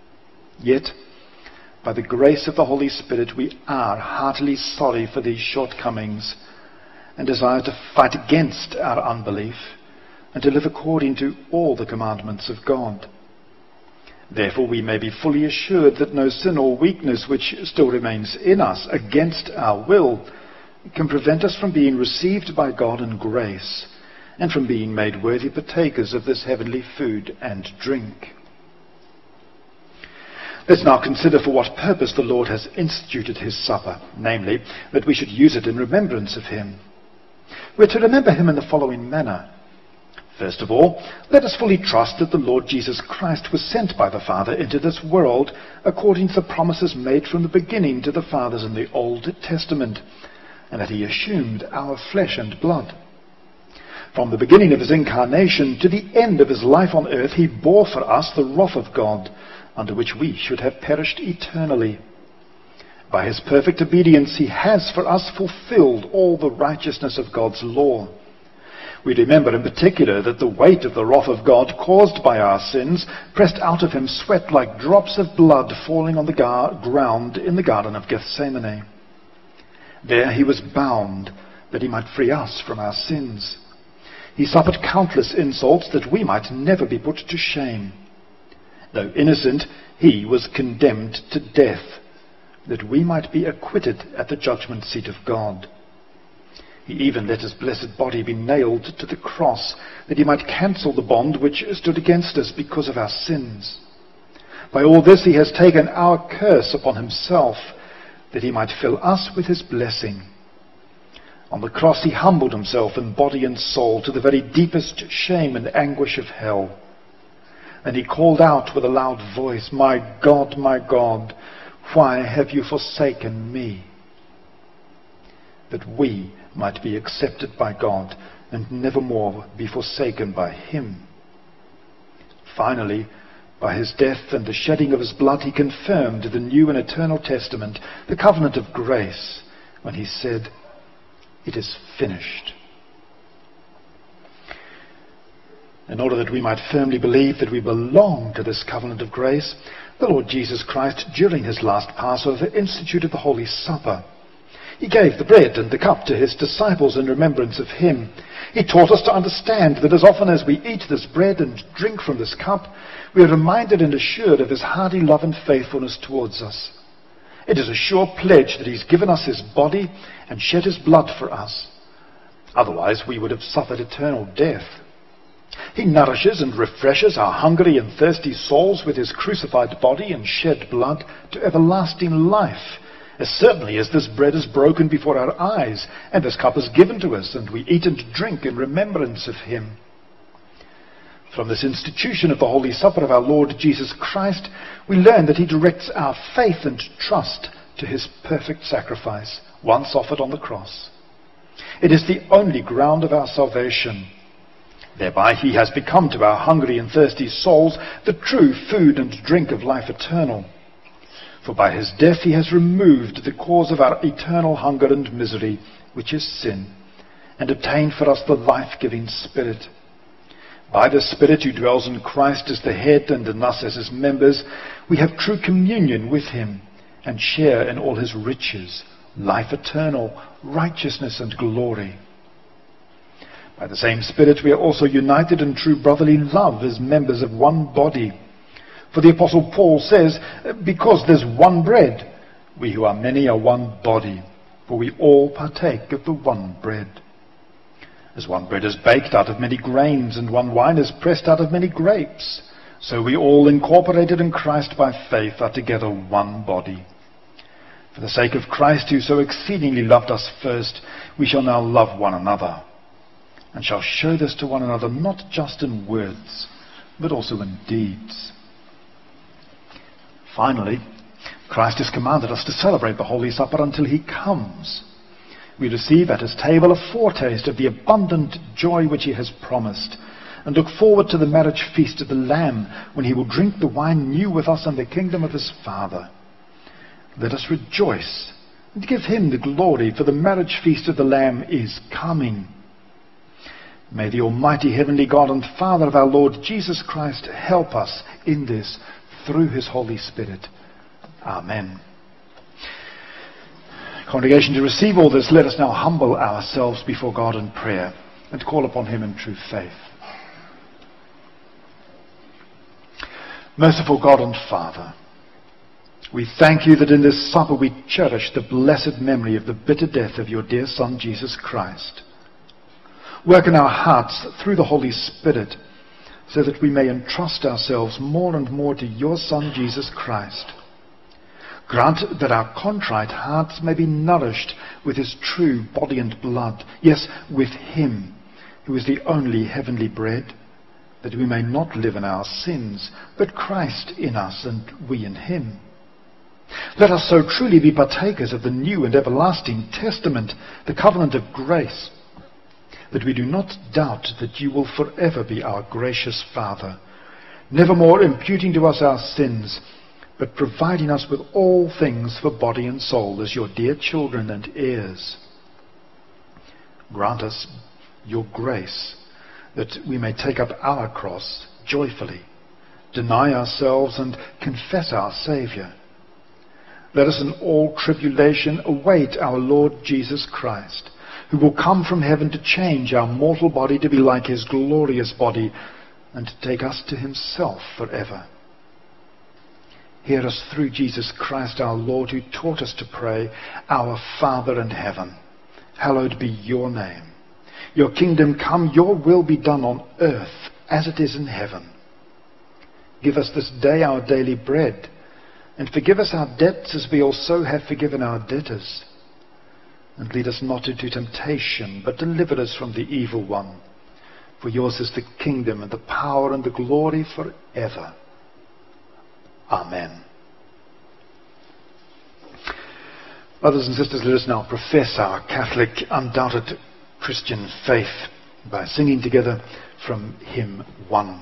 Yet, by the grace of the Holy Spirit, we are heartily sorry for these shortcomings and desire to fight against our unbelief and to live according to all the commandments of God. Therefore we may be fully assured that no sin or weakness which still remains in us against our will can prevent us from being received by God in grace and from being made worthy partakers of this heavenly food and drink. Let's now consider for what purpose the Lord has instituted his supper, namely, that we should use it in remembrance of him. We're to remember him in the following manner. First of all, let us fully trust that the Lord Jesus Christ was sent by the Father into this world according to the promises made from the beginning to the fathers in the Old Testament, and that he assumed our flesh and blood. From the beginning of his incarnation to the end of his life on earth, he bore for us the wrath of God, under which we should have perished eternally. By his perfect obedience, he has for us fulfilled all the righteousness of God's law. We remember in particular that the weight of the wrath of God caused by our sins pressed out of him sweat like drops of blood falling on the ground in the Garden of Gethsemane. There he was bound that he might free us from our sins. He suffered countless insults that we might never be put to shame. Though innocent, he was condemned to death, that we might be acquitted at the judgment seat of God. He even let his blessed body be nailed to the cross, that he might cancel the bond which stood against us because of our sins. By all this he has taken our curse upon himself, that he might fill us with his blessing. On the cross he humbled himself in body and soul to the very deepest shame and anguish of hell. And he called out with a loud voice, my God, why have you forsaken me?" That we might be accepted by God and nevermore be forsaken by him. Finally, by his death and the shedding of his blood, he confirmed the new and eternal testament, the covenant of grace, when he said, "It is finished." In order that we might firmly believe that we belong to this covenant of grace, the Lord Jesus Christ, during his last Passover, instituted the Holy Supper. He gave the bread and the cup to his disciples in remembrance of him. He taught us to understand that as often as we eat this bread and drink from this cup, we are reminded and assured of his hearty love and faithfulness towards us. It is a sure pledge that he's given us his body and shed his blood for us. Otherwise we would have suffered eternal death. He nourishes and refreshes our hungry and thirsty souls with his crucified body and shed blood to everlasting life, as certainly as this bread is broken before our eyes, and this cup is given to us, and we eat and drink in remembrance of him. From this institution of the Holy Supper of our Lord Jesus Christ, we learn that he directs our faith and trust to his perfect sacrifice, once offered on the cross. It is the only ground of our salvation. Thereby he has become to our hungry and thirsty souls the true food and drink of life eternal. For by his death he has removed the cause of our eternal hunger and misery, which is sin, and obtained for us the life-giving Spirit. By the Spirit who dwells in Christ as the head and in us as his members, we have true communion with him and share in all his riches, life eternal, righteousness and glory. By the same Spirit we are also united in true brotherly love as members of one body. For the Apostle Paul says, because there's one bread, we who are many are one body, for we all partake of the one bread. As one bread is baked out of many grains, and one wine is pressed out of many grapes, so we all, incorporated in Christ by faith, are together one body. For the sake of Christ, who so exceedingly loved us first, we shall now love one another, and shall show this to one another not just in words, but also in deeds. Finally, Christ has commanded us to celebrate the Holy Supper until he comes. We receive at his table a foretaste of the abundant joy which he has promised, and look forward to the marriage feast of the Lamb, when he will drink the wine new with us in the kingdom of his Father. Let us rejoice and give him the glory, for the marriage feast of the Lamb is coming. May the Almighty Heavenly God and Father of our Lord Jesus Christ help us in this through his Holy Spirit. Amen. Congregation, to receive all this, let us now humble ourselves before God in prayer and call upon him in true faith. Merciful God and Father, we thank you that in this supper we cherish the blessed memory of the bitter death of your dear Son, Jesus Christ. Work in our hearts through the Holy Spirit, so that we may entrust ourselves more and more to your Son, Jesus Christ. Grant that our contrite hearts may be nourished with his true body and blood, yes, with him, who is the only heavenly bread, that we may not live in our sins, but Christ in us and we in him. Let us so truly be partakers of the new and everlasting testament, the covenant of grace, that we do not doubt that you will forever be our gracious Father, nevermore imputing to us our sins, but providing us with all things for body and soul as your dear children and heirs. Grant us your grace, that we may take up our cross joyfully, deny ourselves and confess our Saviour. Let us in all tribulation await our Lord Jesus Christ, who will come from heaven to change our mortal body to be like his glorious body, and to take us to himself forever. Hear us through Jesus Christ our Lord, who taught us to pray, Our Father in heaven, hallowed be your name. Your kingdom come, your will be done on earth as it is in heaven. Give us this day our daily bread, and forgive us our debts as we also have forgiven our debtors. And lead us not into temptation, but deliver us from the evil one. For yours is the kingdom and the power and the glory forever. Amen. Brothers and sisters, let us now profess our Catholic, undoubted Christian faith by singing together from hymn 1.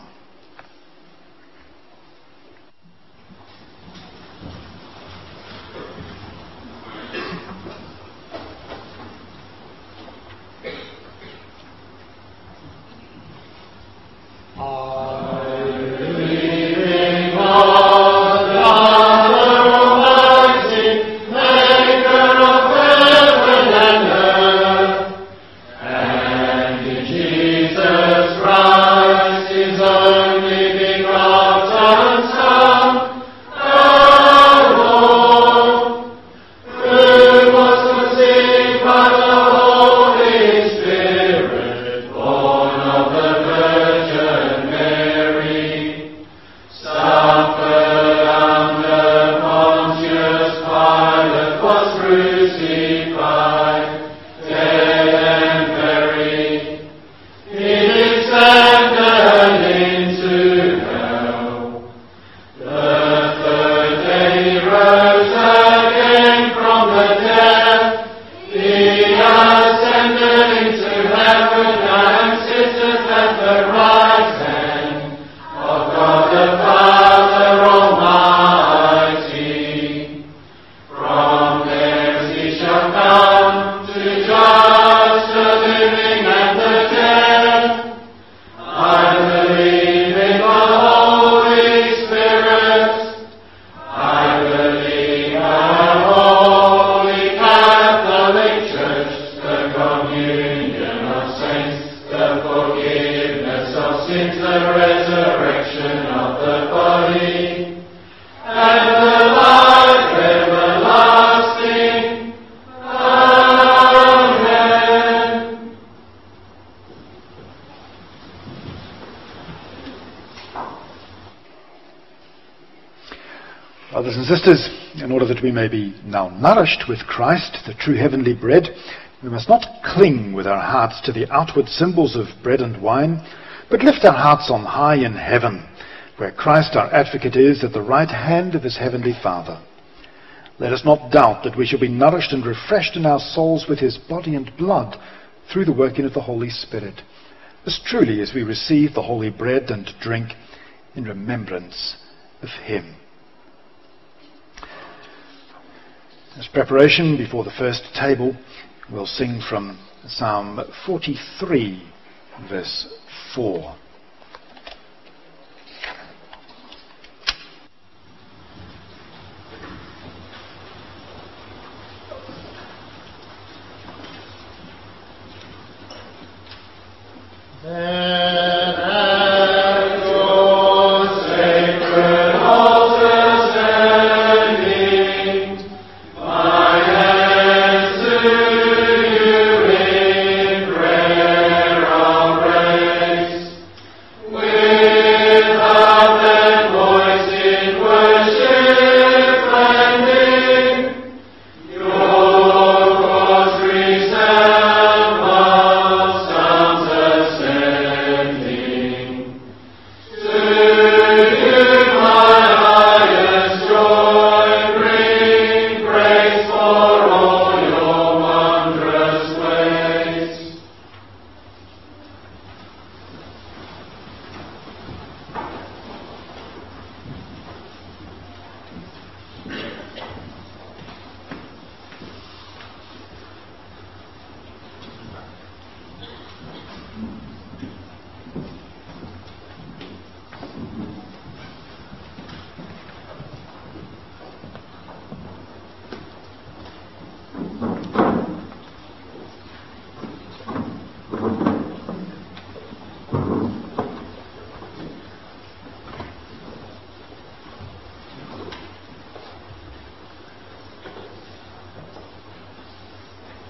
Brothers and sisters, in order that we may be now nourished with Christ, the true heavenly bread, we must not cling with our hearts to the outward symbols of bread and wine, but lift our hearts on high in heaven, where Christ our advocate is at the right hand of his heavenly Father. Let us not doubt that we shall be nourished and refreshed in our souls with his body and blood through the working of the Holy Spirit, as truly as we receive the holy bread and drink in remembrance of him. As preparation before the first table, we'll sing from Psalm 43, verse 4.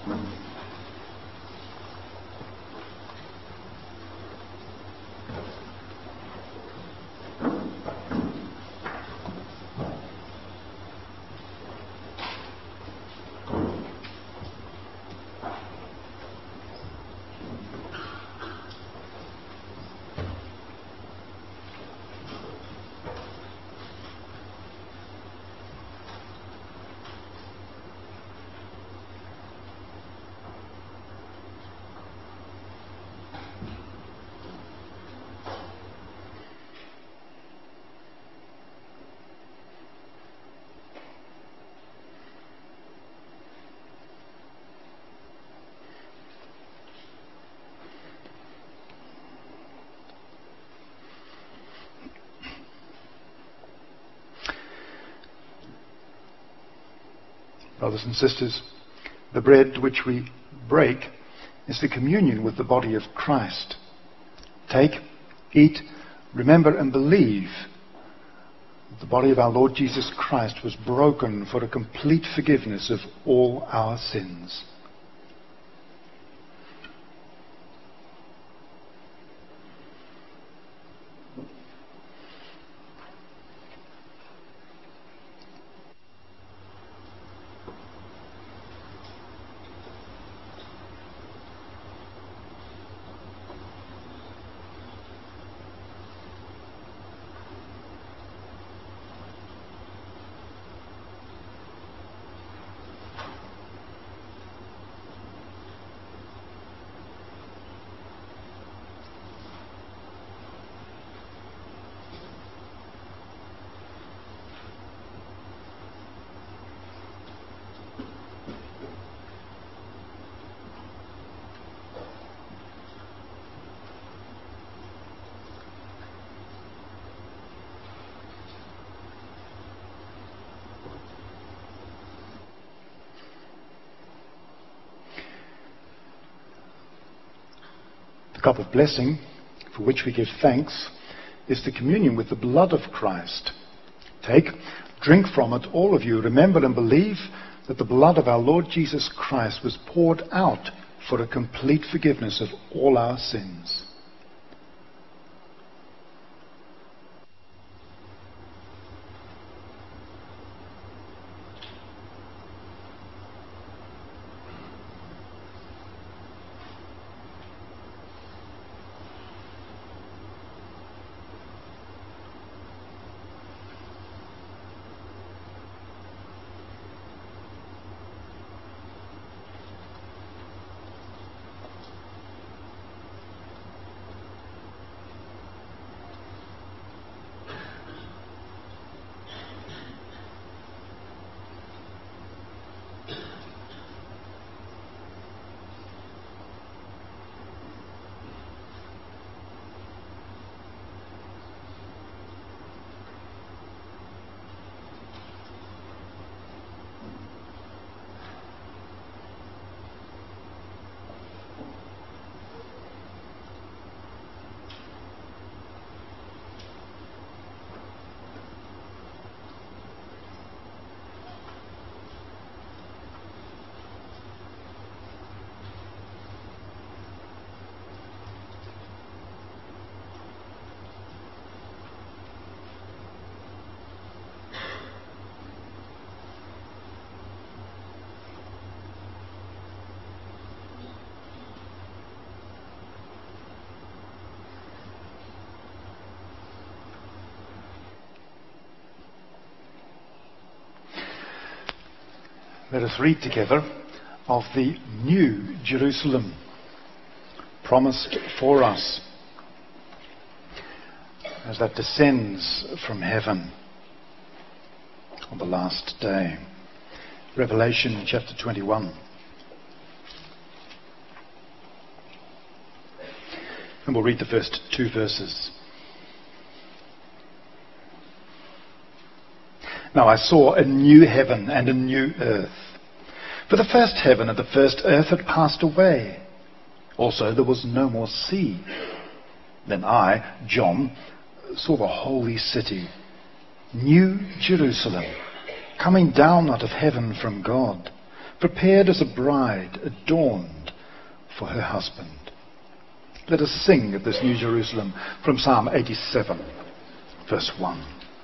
Brothers and sisters, the bread which we break is the communion with the body of Christ. Take, eat, remember and believe that the body of our Lord Jesus Christ was broken for a complete forgiveness of all our sins. The cup of blessing, for which we give thanks, is the communion with the blood of Christ. Take, drink from it, all of you. Remember and believe that the blood of our Lord Jesus Christ was poured out for a complete forgiveness of all our sins. Let us read together of the new Jerusalem promised for us as that descends from heaven on the last day. Revelation chapter 21. And we'll read the first 2 verses. Now I saw a new heaven and a new earth. For the first heaven and the first earth had passed away. Also there was no more sea. Then I, John, saw the holy city, New Jerusalem, coming down out of heaven from God, prepared as a bride, adorned for her husband. Let us sing at this New Jerusalem from Psalm 87, verse 1.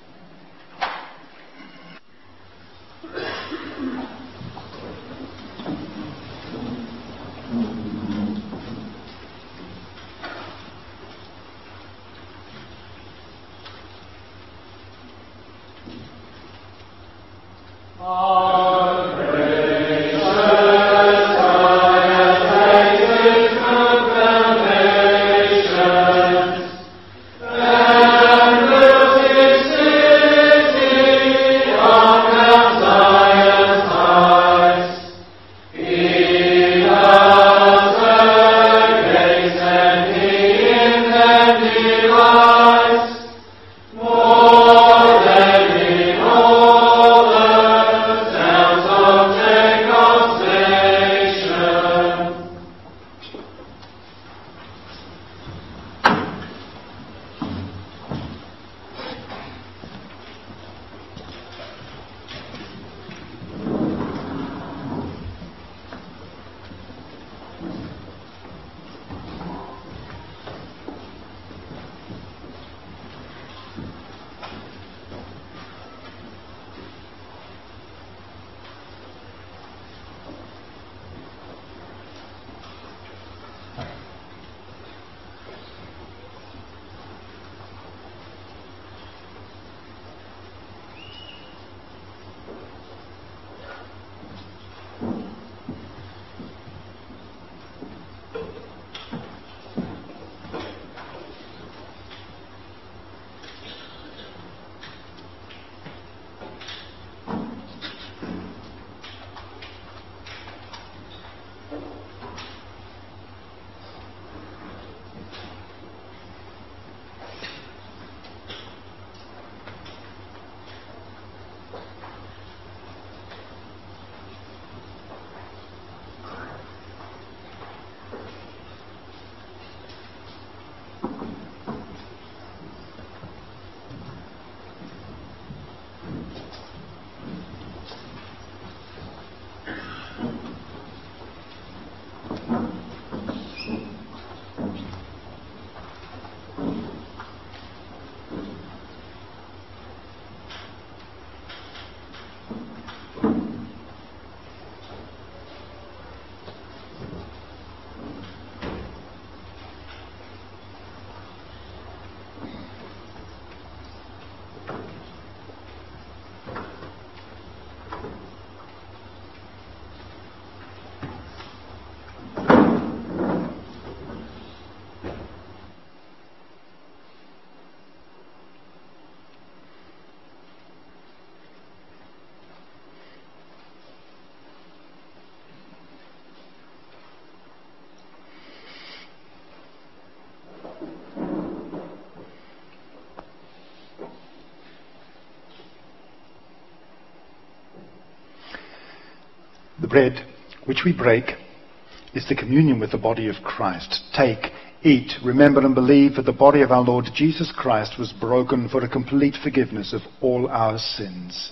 The bread which we break is the communion with the body of Christ. Take, eat, remember and believe that the body of our Lord Jesus Christ was broken for a complete forgiveness of all our sins.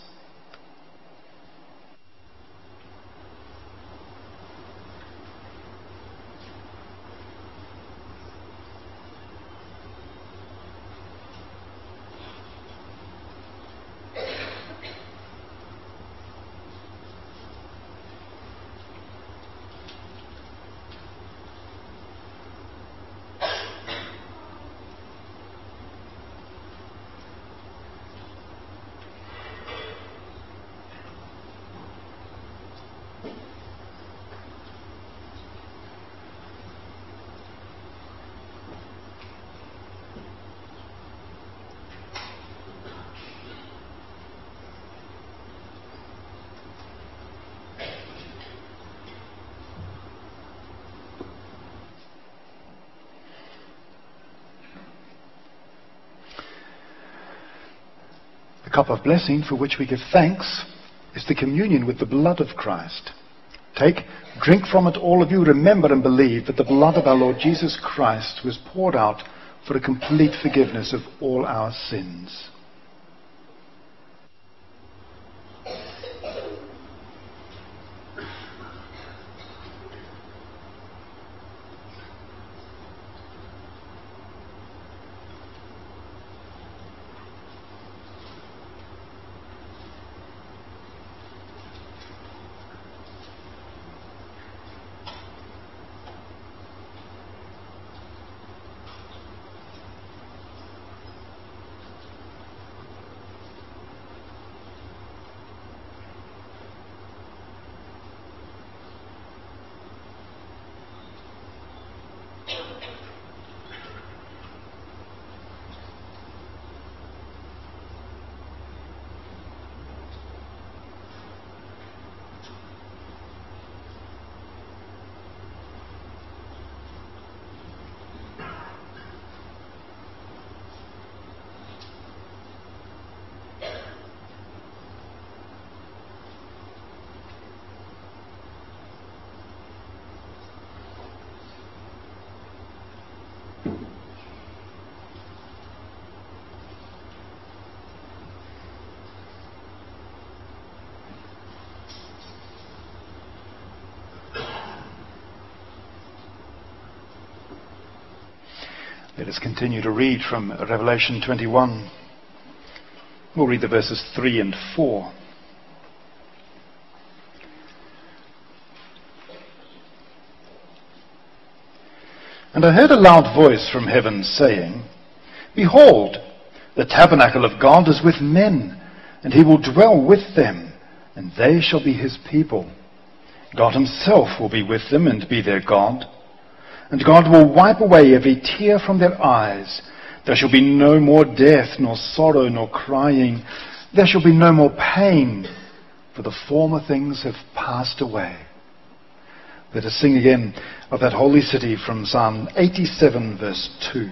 The cup of blessing for which we give thanks is the communion with the blood of Christ. Take, drink from it, all of you. Remember and believe that the blood of our Lord Jesus Christ was poured out for a complete forgiveness of all our sins. Let us continue to read from Revelation 21. We'll read the verses 3 and 4. And I heard a loud voice from heaven saying, Behold, the tabernacle of God is with men, and he will dwell with them, and they shall be his people. God himself will be with them and be their God. And God will wipe away every tear from their eyes. There shall be no more death, nor sorrow, nor crying. There shall be no more pain, for the former things have passed away. Let us sing again of that holy city from Psalm 87, verse 2.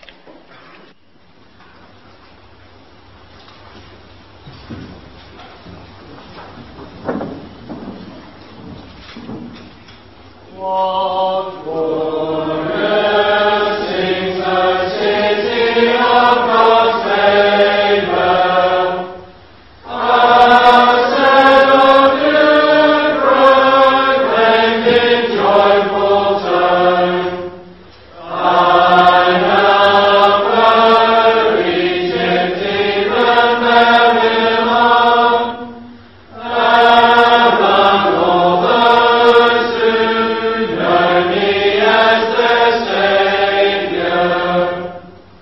What glorious sings the city of God's favor, a set of good proclaimed in joyful tone. Thine upward Egypt, even Babylon, among all those who know me as their Savior.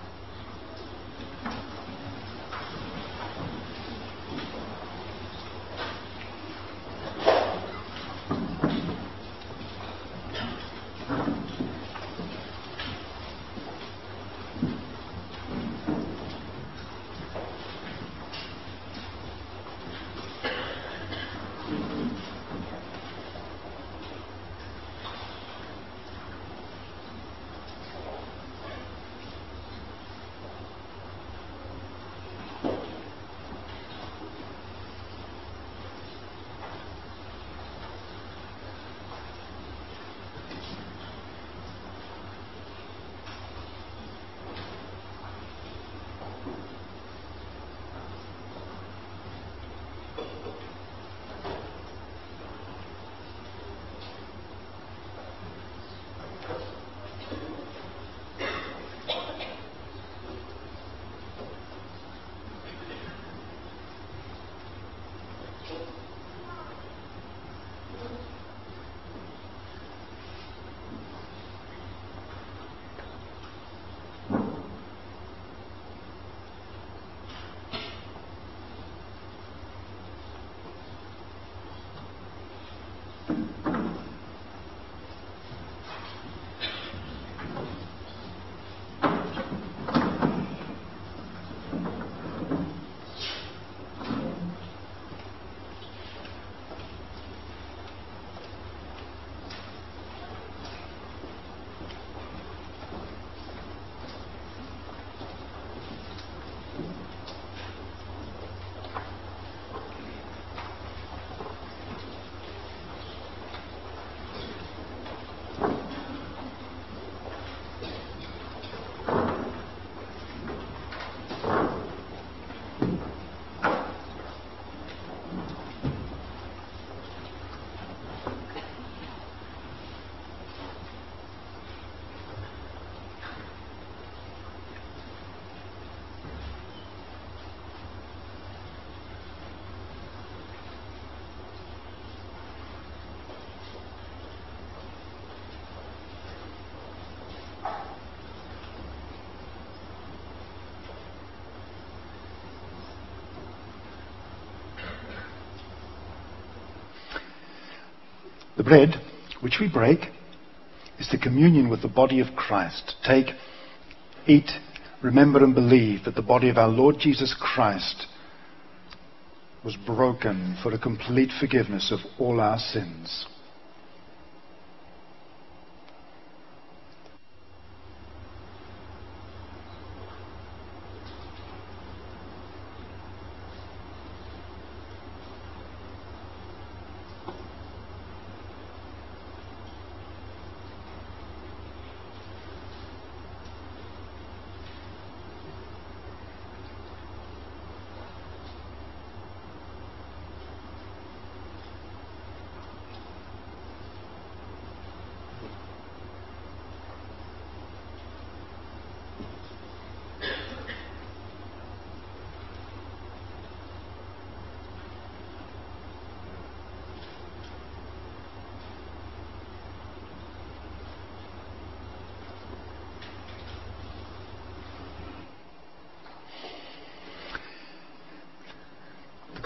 The bread which we break is the communion with the body of Christ. Take, eat, remember and believe that the body of our Lord Jesus Christ was broken for a complete forgiveness of all our sins.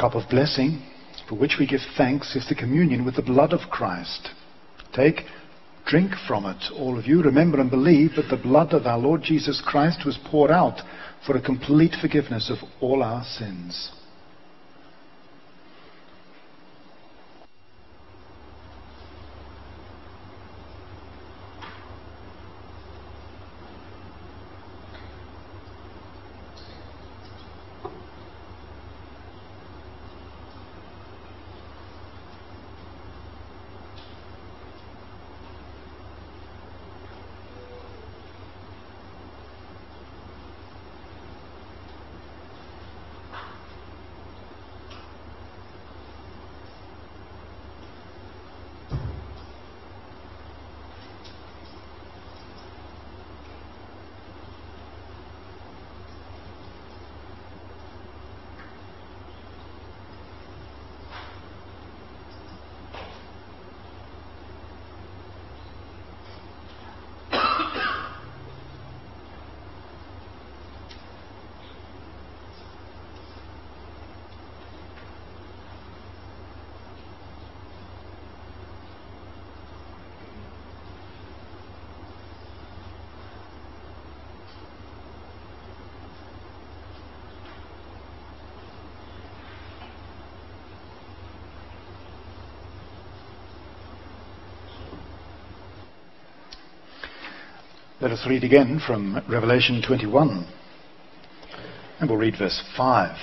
cup of blessing, for which we give thanks, is the communion with the blood of Christ. Take, drink from it, all of you. Remember and believe that the blood of our Lord Jesus Christ was poured out for a complete forgiveness of all our sins. Let us read again from Revelation 21, and we'll read verse 5.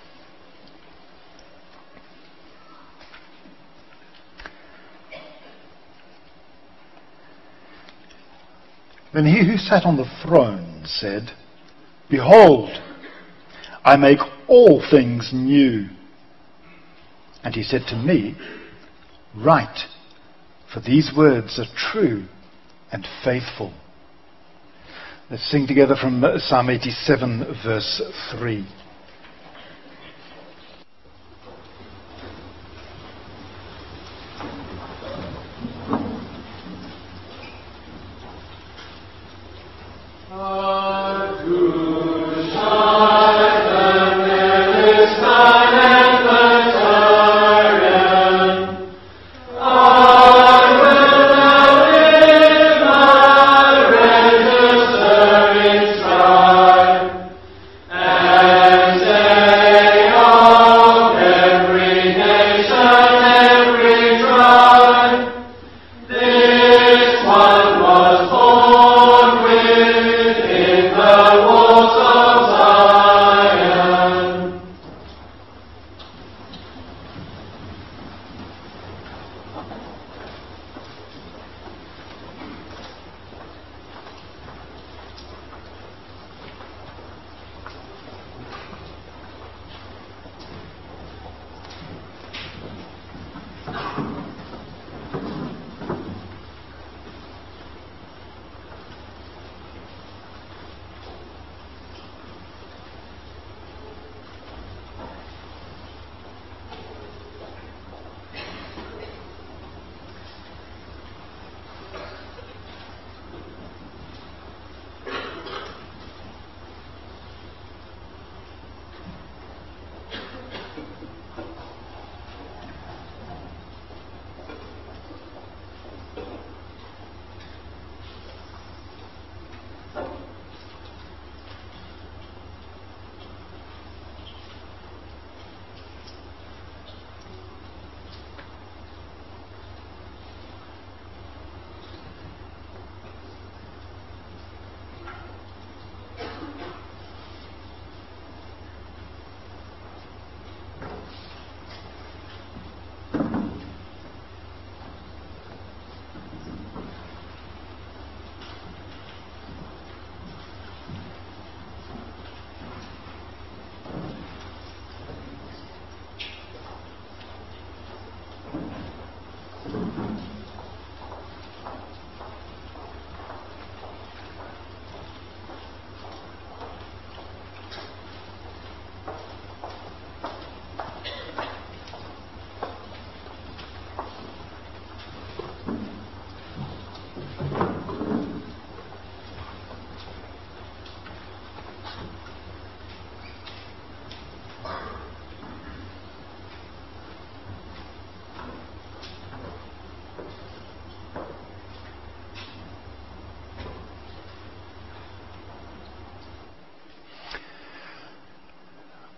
Then he who sat on the throne said, "Behold, I make all things new." And he said to me, "Write, for these words are true and faithful." Let's sing together from Psalm 87, verse 3. And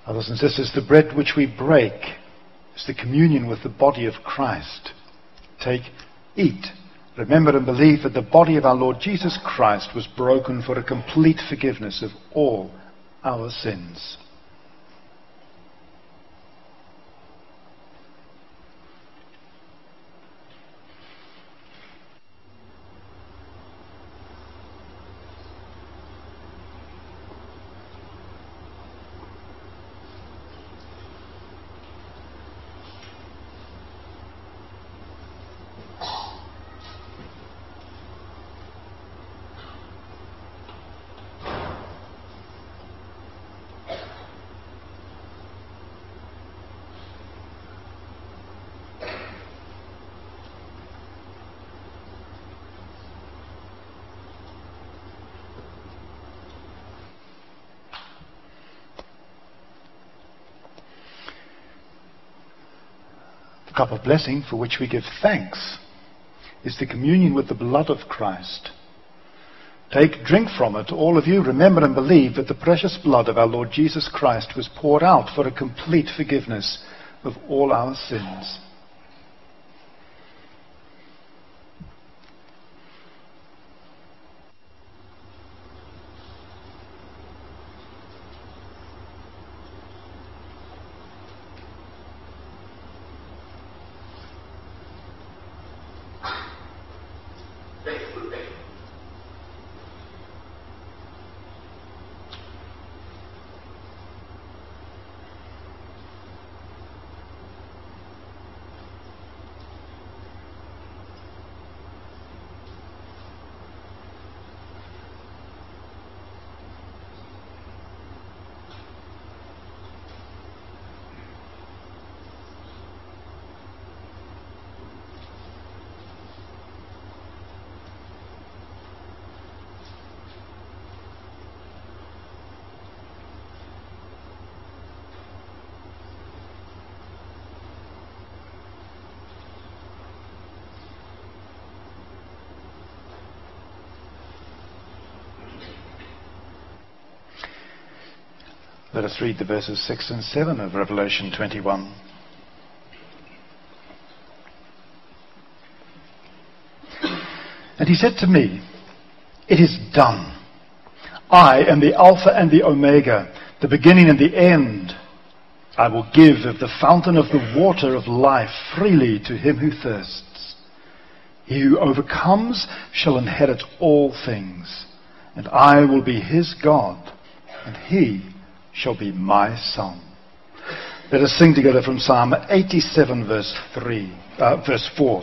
Brothers and sisters, the bread which we break is the communion with the body of Christ. Take, eat. Remember and believe that the body of our Lord Jesus Christ was broken for a complete forgiveness of all our sins. The cup of blessing, for which we give thanks, is the communion with the blood of Christ. Take, drink from it, all of you. Remember and believe that the precious blood of our Lord Jesus Christ was poured out for a complete forgiveness of all our sins. Let us read the verses 6 and 7 of Revelation 21. And he said to me, "It is done. I am the Alpha and the Omega, the beginning and the end. I will give of the fountain of the water of life freely to him who thirsts. He who overcomes shall inherit all things, and I will be his God, and he shall be my son." Let us sing together from Psalm 87, verse 4.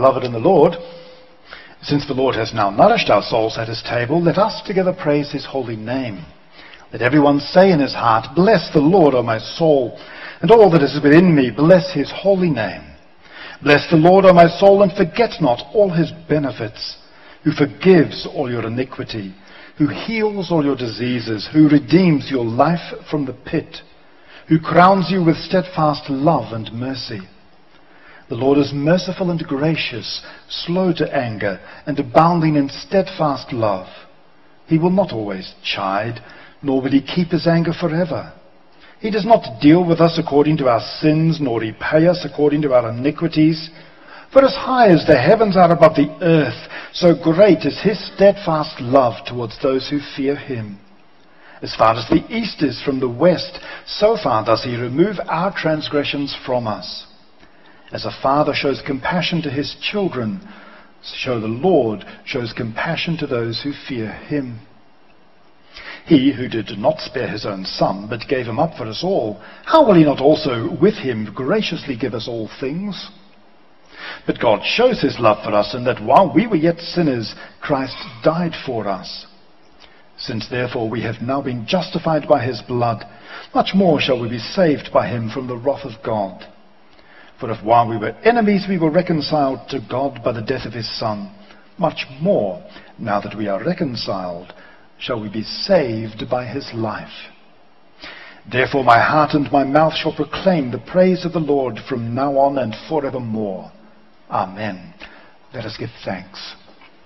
Beloved in the Lord, since the Lord has now nourished our souls at his table, let us together praise his holy name. Let everyone say in his heart, bless the Lord, O my soul, and all that is within me, bless his holy name. Bless the Lord, O my soul, and forget not all his benefits, who forgives all your iniquity, who heals all your diseases, who redeems your life from the pit, who crowns you with steadfast love and mercy. The Lord is merciful and gracious, slow to anger, and abounding in steadfast love. He will not always chide, nor will he keep his anger forever. He does not deal with us according to our sins, nor repay us according to our iniquities. For as high as the heavens are above the earth, so great is his steadfast love towards those who fear him. As far as the east is from the west, so far does he remove our transgressions from us. As a father shows compassion to his children, so the Lord shows compassion to those who fear him. He who did not spare his own son, but gave him up for us all, how will he not also with him graciously give us all things? But God shows his love for us in that while we were yet sinners, Christ died for us. Since therefore we have now been justified by his blood, much more shall we be saved by him from the wrath of God. For if while we were enemies we were reconciled to God by the death of his Son, much more, now that we are reconciled, shall we be saved by his life. Therefore my heart and my mouth shall proclaim the praise of the Lord from now on and forevermore. Amen. Let us give thanks.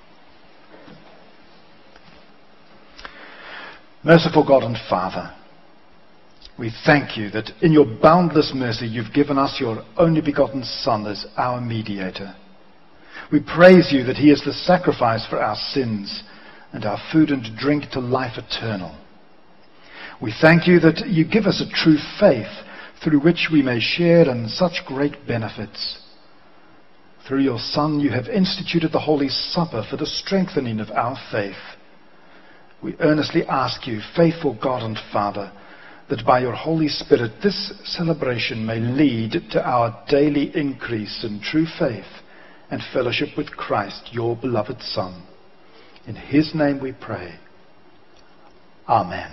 Merciful God and Father, we thank you that in your boundless mercy you've given us your only begotten Son as our mediator. We praise you that he is the sacrifice for our sins and our food and drink to life eternal. We thank you that you give us a true faith through which we may share in such great benefits. Through your Son you have instituted the Holy Supper for the strengthening of our faith. We earnestly ask you, faithful God and Father, that by your Holy Spirit this celebration may lead to our daily increase in true faith and fellowship with Christ, your beloved Son. In his name we pray. Amen.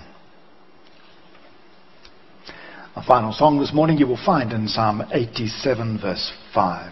Our final song this morning you will find in Psalm 87, verse 5.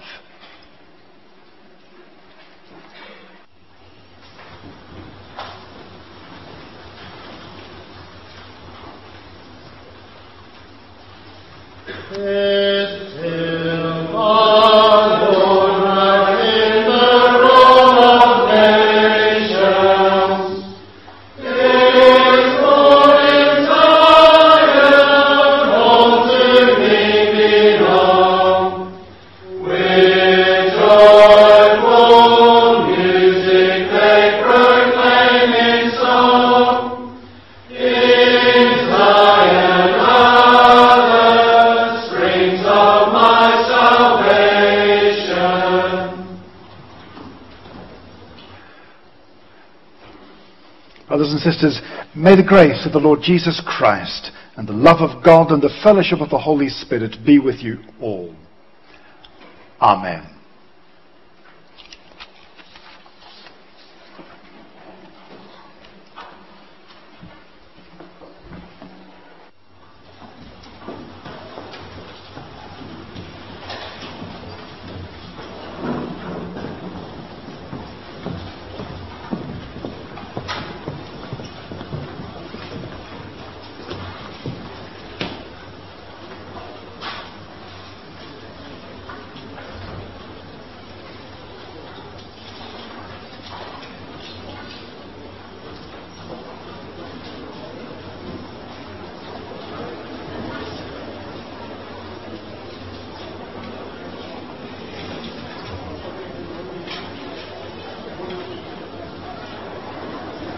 Brothers and sisters, may the grace of the Lord Jesus Christ and the love of God and the fellowship of the Holy Spirit be with you all. Amen.